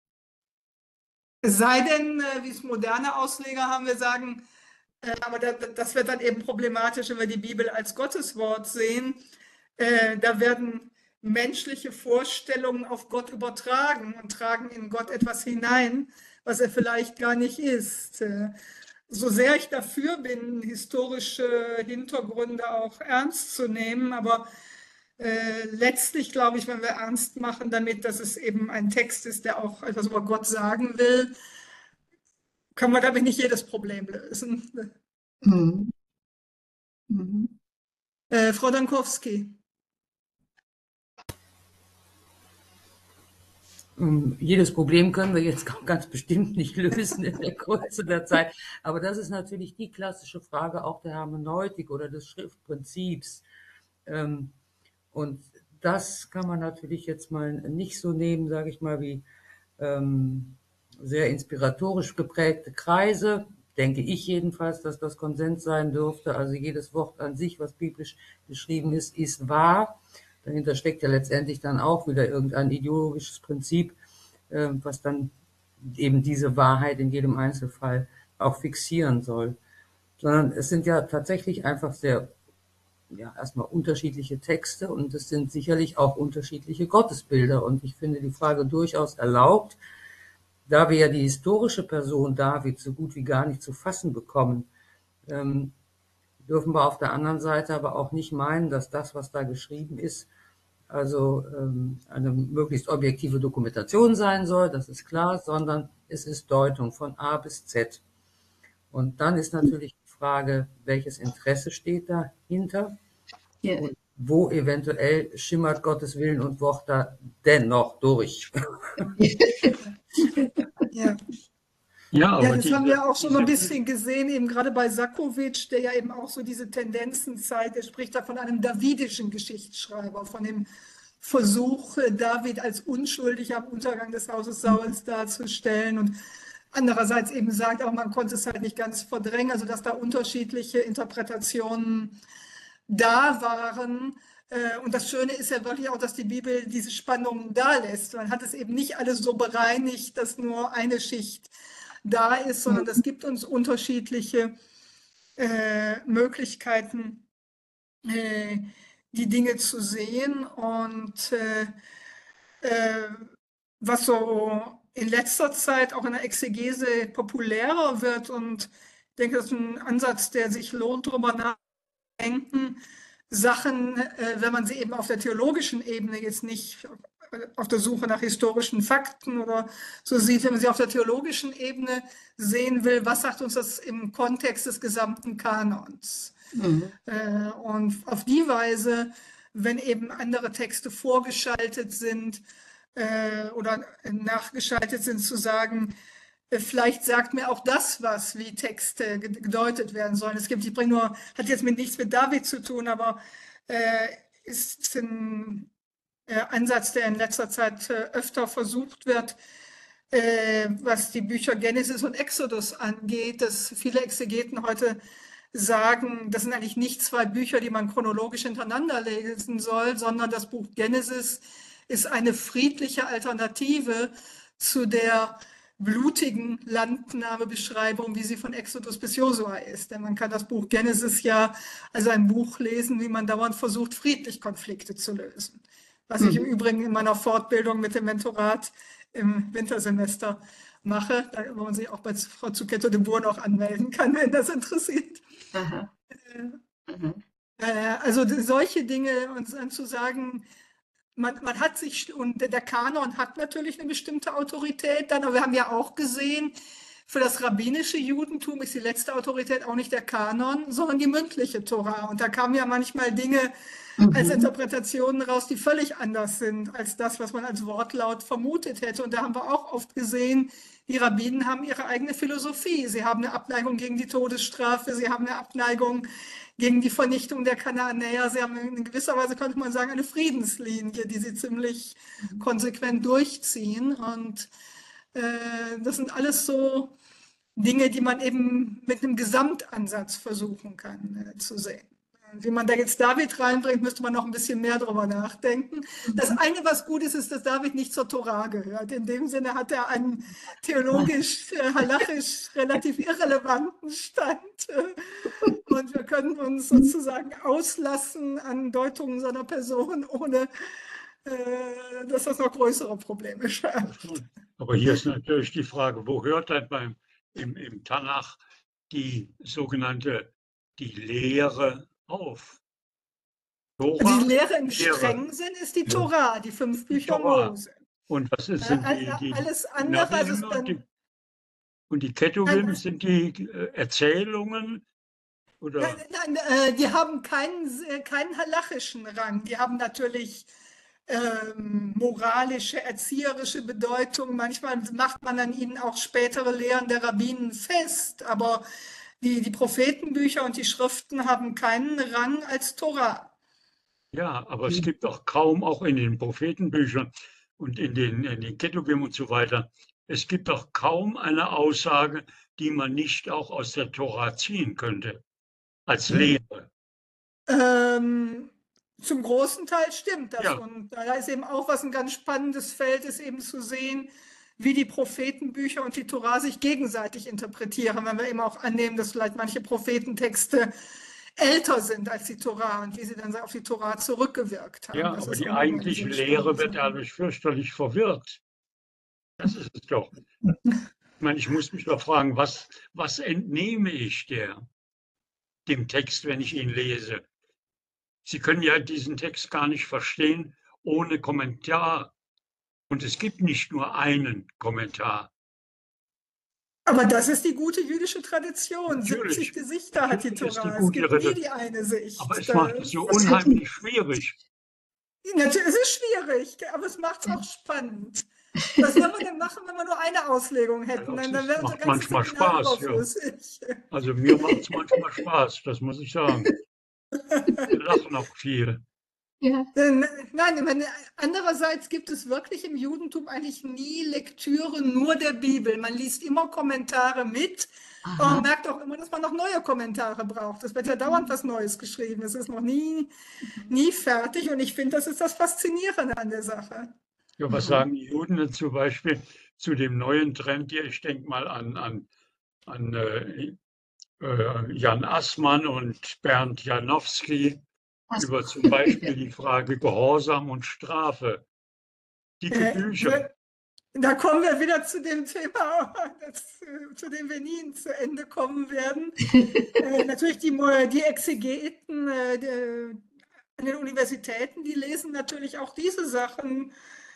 Es sei denn, wie es moderne Ausleger haben, wir sagen, äh, aber da, das wird dann eben problematisch, wenn wir die Bibel als Gotteswort sehen. Äh, da werden menschliche Vorstellungen auf Gott übertragen und tragen in Gott etwas hinein, was er vielleicht gar nicht ist. So sehr ich dafür bin, historische Hintergründe auch ernst zu nehmen, aber äh, letztlich glaube ich, wenn wir ernst machen damit, dass es eben ein Text ist, der auch etwas über Gott sagen will, können wir damit nicht jedes Problem lösen. Mhm. Mhm. Äh, Frau Dankowski. Um, jedes Problem können wir jetzt ganz bestimmt nicht lösen in der Kürze der Zeit. Aber das ist natürlich die klassische Frage auch der Hermeneutik oder des Schriftprinzips. Ähm, und das kann man natürlich jetzt mal nicht so nehmen, sage ich mal, wie ähm, sehr inspiratorisch geprägte Kreise. Denke ich jedenfalls, dass das Konsens sein dürfte. Also jedes Wort an sich, was biblisch geschrieben ist, ist wahr. Dahinter steckt ja letztendlich dann auch wieder irgendein ideologisches Prinzip, äh, was dann eben diese Wahrheit in jedem Einzelfall auch fixieren soll. Sondern es sind ja tatsächlich einfach sehr, ja, erstmal unterschiedliche Texte und es sind sicherlich auch unterschiedliche Gottesbilder. Und ich finde die Frage durchaus erlaubt, da wir ja die historische Person David so gut wie gar nicht zu fassen bekommen, ähm, dürfen wir auf der anderen Seite aber auch nicht meinen, dass das, was da geschrieben ist, also ähm, eine möglichst objektive Dokumentation sein soll, das ist klar, sondern es ist Deutung von A bis Z. Und dann ist natürlich die Frage, welches Interesse steht dahinter? Ja. Und wo eventuell schimmert Gottes Willen und Wort da dennoch durch? Ja. Ja, aber Ja, das diese, haben wir auch schon so ein diese, bisschen gesehen, eben gerade bei Sakowitsch, der ja eben auch so diese Tendenzen zeigt. Er spricht da von einem davidischen Geschichtsschreiber, von dem Versuch, David als unschuldig am Untergang des Hauses Sauls darzustellen und andererseits eben sagt, aber man konnte es halt nicht ganz verdrängen, also dass da unterschiedliche Interpretationen da waren. Und das Schöne ist ja wirklich auch, dass die Bibel diese Spannungen da lässt. Man hat es eben nicht alles so bereinigt, dass nur eine Schicht da ist, sondern das gibt uns unterschiedliche äh, Möglichkeiten, äh, die Dinge zu sehen. Und äh, äh, was so in letzter Zeit auch in der Exegese populärer wird, und ich denke, das ist ein Ansatz, der sich lohnt, darüber nachzudenken, Sachen, äh, wenn man sie eben auf der theologischen Ebene jetzt nicht auf der Suche nach historischen Fakten oder so sieht, wenn man sie auf der theologischen Ebene sehen will, was sagt uns das im Kontext des gesamten Kanons? Mhm. Äh, und auf die Weise, wenn eben andere Texte vorgeschaltet sind äh, oder nachgeschaltet sind, zu sagen, Vielleicht sagt mir auch das was, wie Texte gedeutet werden sollen. Es gibt, ich bringe nur, hat jetzt mit nichts mit David zu tun, aber äh, ist ein äh, Ansatz, der in letzter Zeit äh, öfter versucht wird, äh, was die Bücher Genesis und Exodus angeht, dass viele Exegeten heute sagen, das sind eigentlich nicht zwei Bücher, die man chronologisch hintereinander lesen soll, sondern das Buch Genesis ist eine friedliche Alternative zu der blutigen Landnahmebeschreibung, wie sie von Exodus bis Josua ist. Denn man kann das Buch Genesis ja als ein Buch lesen, wie man dauernd versucht, friedlich Konflikte zu lösen. Was ich im Übrigen in meiner Fortbildung mit dem Mentorat im Wintersemester mache, da wo man sich auch bei Frau Zucchetto de Boer noch anmelden kann, wenn das interessiert. Aha. Mhm. Äh, Also solche Dinge, uns dann zu sagen, man, man hat sich, und der Kanon hat natürlich eine bestimmte Autorität dann, aber wir haben ja auch gesehen, für das rabbinische Judentum ist die letzte Autorität auch nicht der Kanon, sondern die mündliche Tora. Und da kamen ja manchmal Dinge als Mhm. Interpretationen raus, die völlig anders sind als das, was man als Wortlaut vermutet hätte. Und da haben wir auch oft gesehen, die Rabbinen haben ihre eigene Philosophie. Sie haben eine Abneigung gegen die Todesstrafe, sie haben eine Abneigung gegen die Vernichtung der Kanaanäer. Sie haben in gewisser Weise, könnte man sagen, eine Friedenslinie, die sie ziemlich konsequent durchziehen. Und äh, das sind alles so Dinge, die man eben mit einem Gesamtansatz versuchen kann äh, zu sehen. Wie man da jetzt David reinbringt, müsste man noch ein bisschen mehr drüber nachdenken. Das eine, was gut ist, ist, dass David nicht zur Tora gehört. In dem Sinne hat er einen theologisch, äh, halachisch relativ irrelevanten Stand. Äh, und wir können uns sozusagen auslassen an Deutungen seiner Person, ohne äh, dass das noch größere Probleme schafft. Aber hier ist natürlich die Frage, wo hört dann beim, im, im Tanach die sogenannte, die Lehre auf? Also Tora, die Lehre im Lehre. strengen Sinn ist die Ja. Tora, die fünf Bücher Tora. Mose. Und was ist, Äh, sind die, die Alles andere, also Nabim ist und die, dann, und die Ketuvim, Nein, sind die äh, Erzählungen? Oder? nein, nein, äh, die haben keinen, äh, keinen halachischen Rang. Die haben natürlich ähm, moralische, erzieherische Bedeutung. Manchmal macht man an ihnen auch spätere Lehren der Rabbinen fest, aber die, die Prophetenbücher und die Schriften haben keinen Rang als Tora. Ja, aber es gibt auch kaum, auch in den Prophetenbüchern und in den, in den Ketuvim und so weiter, es gibt auch kaum eine Aussage, die man nicht auch aus der Tora ziehen könnte, als Lehre. Ähm, zum großen Teil stimmt das. Ja. Und da ist eben auch, was ein ganz spannendes Feld ist, eben zu sehen, wie die Prophetenbücher und die Tora sich gegenseitig interpretieren, wenn wir eben auch annehmen, dass vielleicht manche Prophetentexte älter sind als die Tora und wie sie dann auf die Tora zurückgewirkt haben. Ja, Das aber ist die auch nochmal eine eigentliche sehr Lehre spannende wird Sache. dadurch fürchterlich verwirrt. Das ist es doch. Ich meine, ich muss mich doch fragen, was, was entnehme ich der, dem Text, wenn ich ihn lese? Sie können ja diesen Text gar nicht verstehen ohne Kommentar. Und es gibt nicht nur einen Kommentar. Aber das ist die gute jüdische Tradition. Natürlich, siebzig Gesichter hat die natürlich ist die Tora. Es gute gibt nie Tradition. die eine Sicht. Aber es Da- macht es so Das hat unheimlich schwierig. Natürlich, es ist schwierig, aber es macht es auch spannend. Was wollen wir denn machen, wenn wir nur eine Auslegung hätten? Ja, Dann, das dann wäre unser macht ganzes manchmal Seminar Spaß, ja. überflüssig. Also mir macht es manchmal Spaß, das muss ich sagen. Wir lachen auch viel. Ja. Denn, Nein, ich meine, andererseits gibt es wirklich im Judentum eigentlich nie Lektüre nur der Bibel. Man liest immer Kommentare mit, aber Aha. man merkt auch immer, dass man noch neue Kommentare braucht. Es wird ja dauernd was Neues geschrieben. Es ist noch nie, nie fertig und ich finde, das ist das Faszinierende an der Sache. Ja, was Mhm. sagen die Juden denn zum Beispiel zu dem neuen Trend hier? Ich denke mal an, an, an äh, äh, Jan Assmann und Bernd Janowski Was- über zum Beispiel die Frage Gehorsam und Strafe. Dicke Äh, Bücher. Da kommen wir wieder zu dem Thema, das, äh, zu dem wir nie zu Ende kommen werden. äh, natürlich die, Mo- die Exegeten äh, die, an den Universitäten, die lesen natürlich auch diese Sachen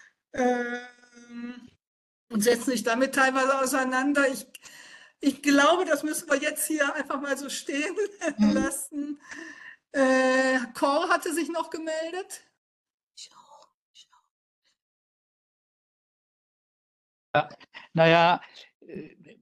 ähm, und setzen sich damit teilweise auseinander. Ich, ich glaube, das müssen wir jetzt hier einfach mal so stehen Mhm. lassen. Äh, Cor hatte sich noch gemeldet. Ich auch. Ich auch. Naja, äh,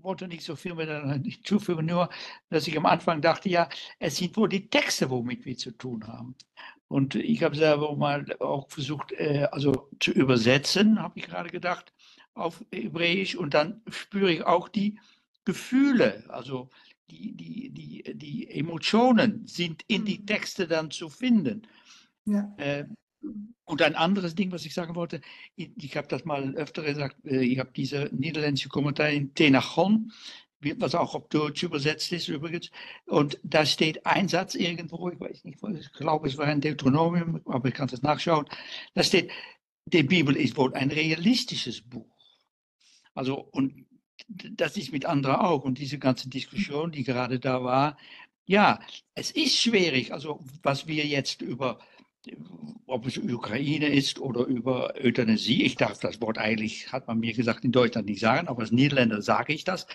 wollte nicht so viel mehr hinzufügen, nur, dass ich am Anfang dachte, ja, es sind wohl die Texte, womit wir zu tun haben. Und ich habe selber mal auch versucht, äh, also zu übersetzen, habe ich gerade gedacht, auf Hebräisch. Und dann spüre ich auch die Gefühle, also die, die, die, die Emotionen sind in die Texte dann zu finden. Ja. Äh, und ein anderes Ding, was ich sagen wollte, ich, ich habe das mal öfter gesagt, äh, ich habe diese niederländische Kommentar in Tenachon, was auch auf Deutsch übersetzt ist übrigens, und da steht ein Satz irgendwo, ich weiß nicht, ich glaube, es war ein Deuteronomium, aber ich kann das nachschauen, da steht, die Bibel ist wohl ein realistisches Buch. Also, und das ist mit anderen auch, und diese ganze Diskussion, die gerade da war, ja, es ist schwierig, also was wir jetzt über, ob es Ukraine ist oder über Euthanasie, ich darf das Wort eigentlich, hat man mir gesagt, in Deutschland nicht sagen, aber als Niederländer sage ich das,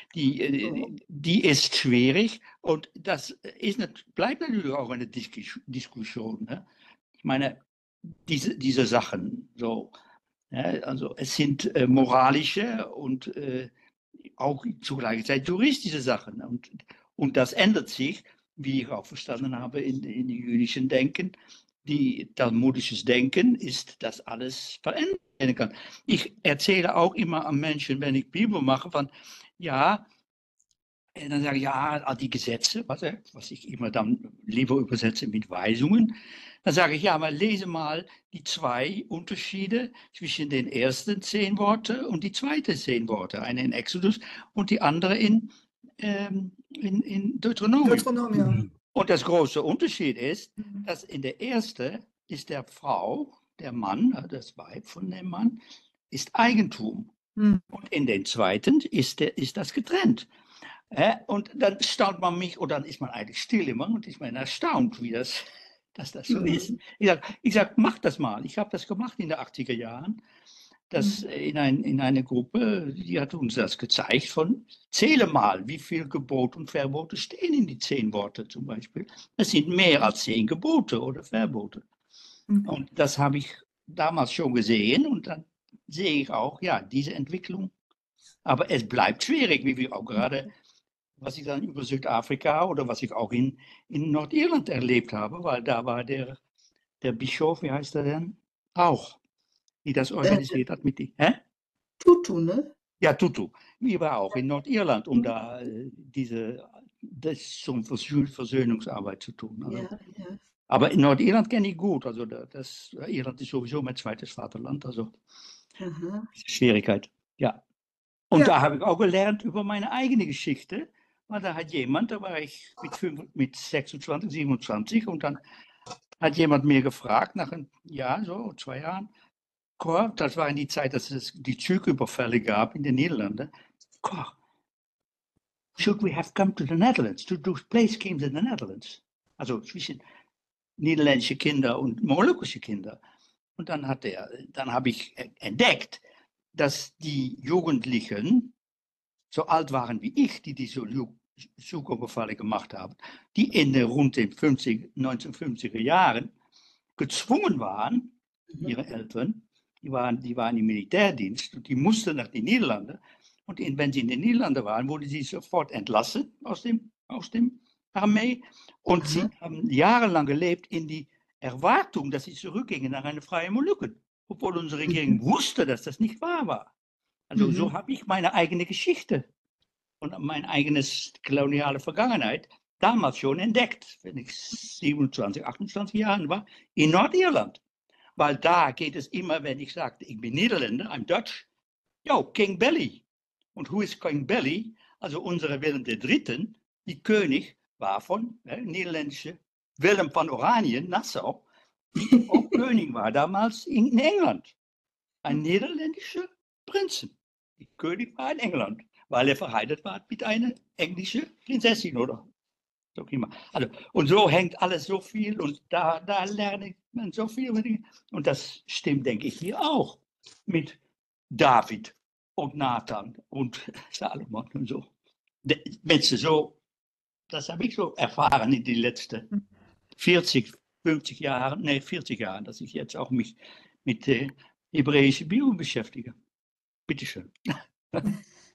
die, die ist schwierig und das ist, bleibt natürlich auch eine Diskussion. Ne? Ich meine, diese, diese Sachen, so, ja, also es sind äh, moralische und äh, auch zur gleichen Zeit juristische Sachen. Und, und das ändert sich, wie ich auch verstanden habe, in, in dem jüdischen Denken. Die talmudisches Denken ist, dass alles verändern kann. Ich erzähle auch immer an Menschen, wenn ich Bibel mache, von ja, und dann sage ich, ja, all die Gesetze, was, was ich immer dann lieber übersetze mit Weisungen. Dann sage ich, ja, aber lese mal die zwei Unterschiede zwischen den ersten zehn Worten und die zweiten zehn Worte. Eine in Exodus und die andere in, ähm, in, in Deuteronomium. Deuteronomium. Und das große Unterschied ist, dass in der ersten ist der Frau, der Mann, das Weib von dem Mann, ist Eigentum. Mhm. Und in den zweiten ist, der, ist das getrennt. Ja, und dann staunt man mich, oder dann ist man eigentlich still immer und ist man erstaunt, wie das, dass das so ist. Ich sage, ich sag, mach das mal. Ich habe das gemacht in den achtziger Jahren. Das in, ein, in eine Gruppe, die hat uns das gezeigt von, zähle mal, wie viele Gebote und Verbote stehen in die zehn Worte zum Beispiel. Es sind mehr als zehn Gebote oder Verbote. Mhm. Und das habe ich damals schon gesehen und dann sehe ich auch, ja, diese Entwicklung. Aber es bleibt schwierig, wie wir auch gerade, was ich dann über Südafrika oder was ich auch in, in Nordirland erlebt habe, weil da war der, der Bischof, wie heißt er denn? Auch, die das organisiert hat mit die. Hä? Tutu, ne? Ja, Tutu. Wir waren auch in Nordirland, um da äh, diese das zum Versö Versöhnungsarbeit zu tun. Also. Ja, ja. Aber in Nordirland kenne ich gut. Also das, Irland ist sowieso mein zweites Vaterland. Also Aha. Schwierigkeit. Ja. Und Ja. da habe ich auch gelernt über meine eigene Geschichte. Weil da hat jemand, da war ich mit, fünf, mit sechsundzwanzig, siebenundzwanzig und dann hat jemand mir gefragt, nach einem Jahr, so zwei Jahren, Cor, das war in die Zeit, dass es die Zugüberfälle gab in den Niederlanden. Cor, should we have come to the Netherlands, to do play schemes in the Netherlands? Also zwischen niederländische Kinder und molukkische Kinder. Und dann hat er, dann habe ich entdeckt, dass die Jugendlichen so alt waren wie ich, die diese Zugüberfälle gemacht haben, die in den rund den fünfzig, neunzehnhundertfünfziger Jahren gezwungen waren, ihre Eltern, die waren, die waren im Militärdienst und die mussten nach den Niederlanden. Und in, wenn sie in den Niederlanden waren, wurden sie sofort entlassen aus dem, aus dem Armee. Und sie haben jahrelang gelebt in die Erwartung, dass sie zurückgingen nach einer freien Molukken, obwohl unsere Regierung wusste, dass das nicht wahr war. Also mhm. so habe ich meine eigene Geschichte und meine eigene koloniale Vergangenheit damals schon entdeckt, wenn ich siebenundzwanzig, achtundzwanzig Jahre war, in Nordirland. Weil da geht es immer, wenn ich sage, ich bin Niederländer, I'm Dutch, yo, King Belly. Und who is King Belly? Also unsere Willem der Dritten, die König war von äh, niederländische Willem von Oranien, Nassau, die auch König war damals in, in England. Ein niederländischer Prinzen. Der König war in England, weil er verheiratet war mit einer englischen Prinzessin oder so immer. Also, und so hängt alles so viel und da, da lerne ich so viel. Und das stimmt, denke ich, hier auch mit David und Nathan und Salomon und so. Menschen so, das habe ich so erfahren in den letzten vierzig, fünfzig Jahren, nee, vierzig Jahren, dass ich jetzt auch mich mit der hebräischen Bibel beschäftige. Bitteschön.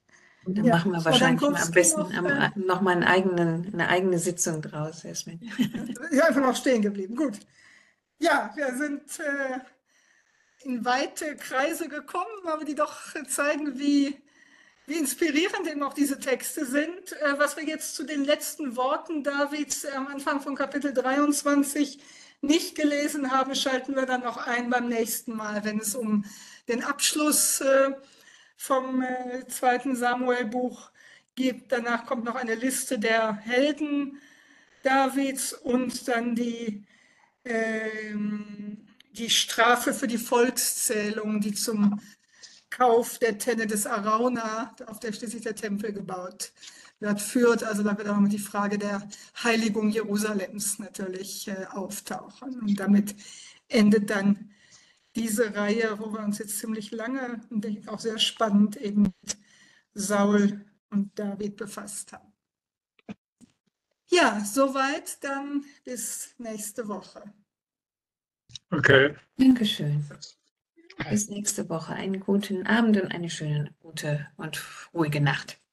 Und dann Ja, machen wir Frau wahrscheinlich mal am Dankowski besten noch, am, äh, noch mal einen eigenen, eine eigene Sitzung draus, Jasmin. Ja, einfach noch stehen geblieben. Gut. Ja, wir sind äh, in weite Kreise gekommen, aber die doch zeigen, wie, wie inspirierend eben auch diese Texte sind. Äh, was wir jetzt zu den letzten Worten Davids äh, am Anfang von Kapitel dreiundzwanzig nicht gelesen haben, schalten wir dann noch ein beim nächsten Mal, wenn es um den Abschluss äh, vom äh, zweiten Samuel-Buch geht. Danach kommt noch eine Liste der Helden Davids und dann die, ähm, die Strafe für die Volkszählung, die zum Kauf der Tenne des Arauna, auf der schließlich der Tempel gebaut wird, führt. Also da wird auch noch die Frage der Heiligung Jerusalems natürlich äh, auftauchen. Und damit endet dann diese Reihe, wo wir uns jetzt ziemlich lange und denke ich auch sehr spannend eben mit Saul und David befasst haben. Ja, soweit, dann bis nächste Woche. Okay. Dankeschön. Bis nächste Woche. Einen guten Abend und eine schöne, gute und ruhige Nacht.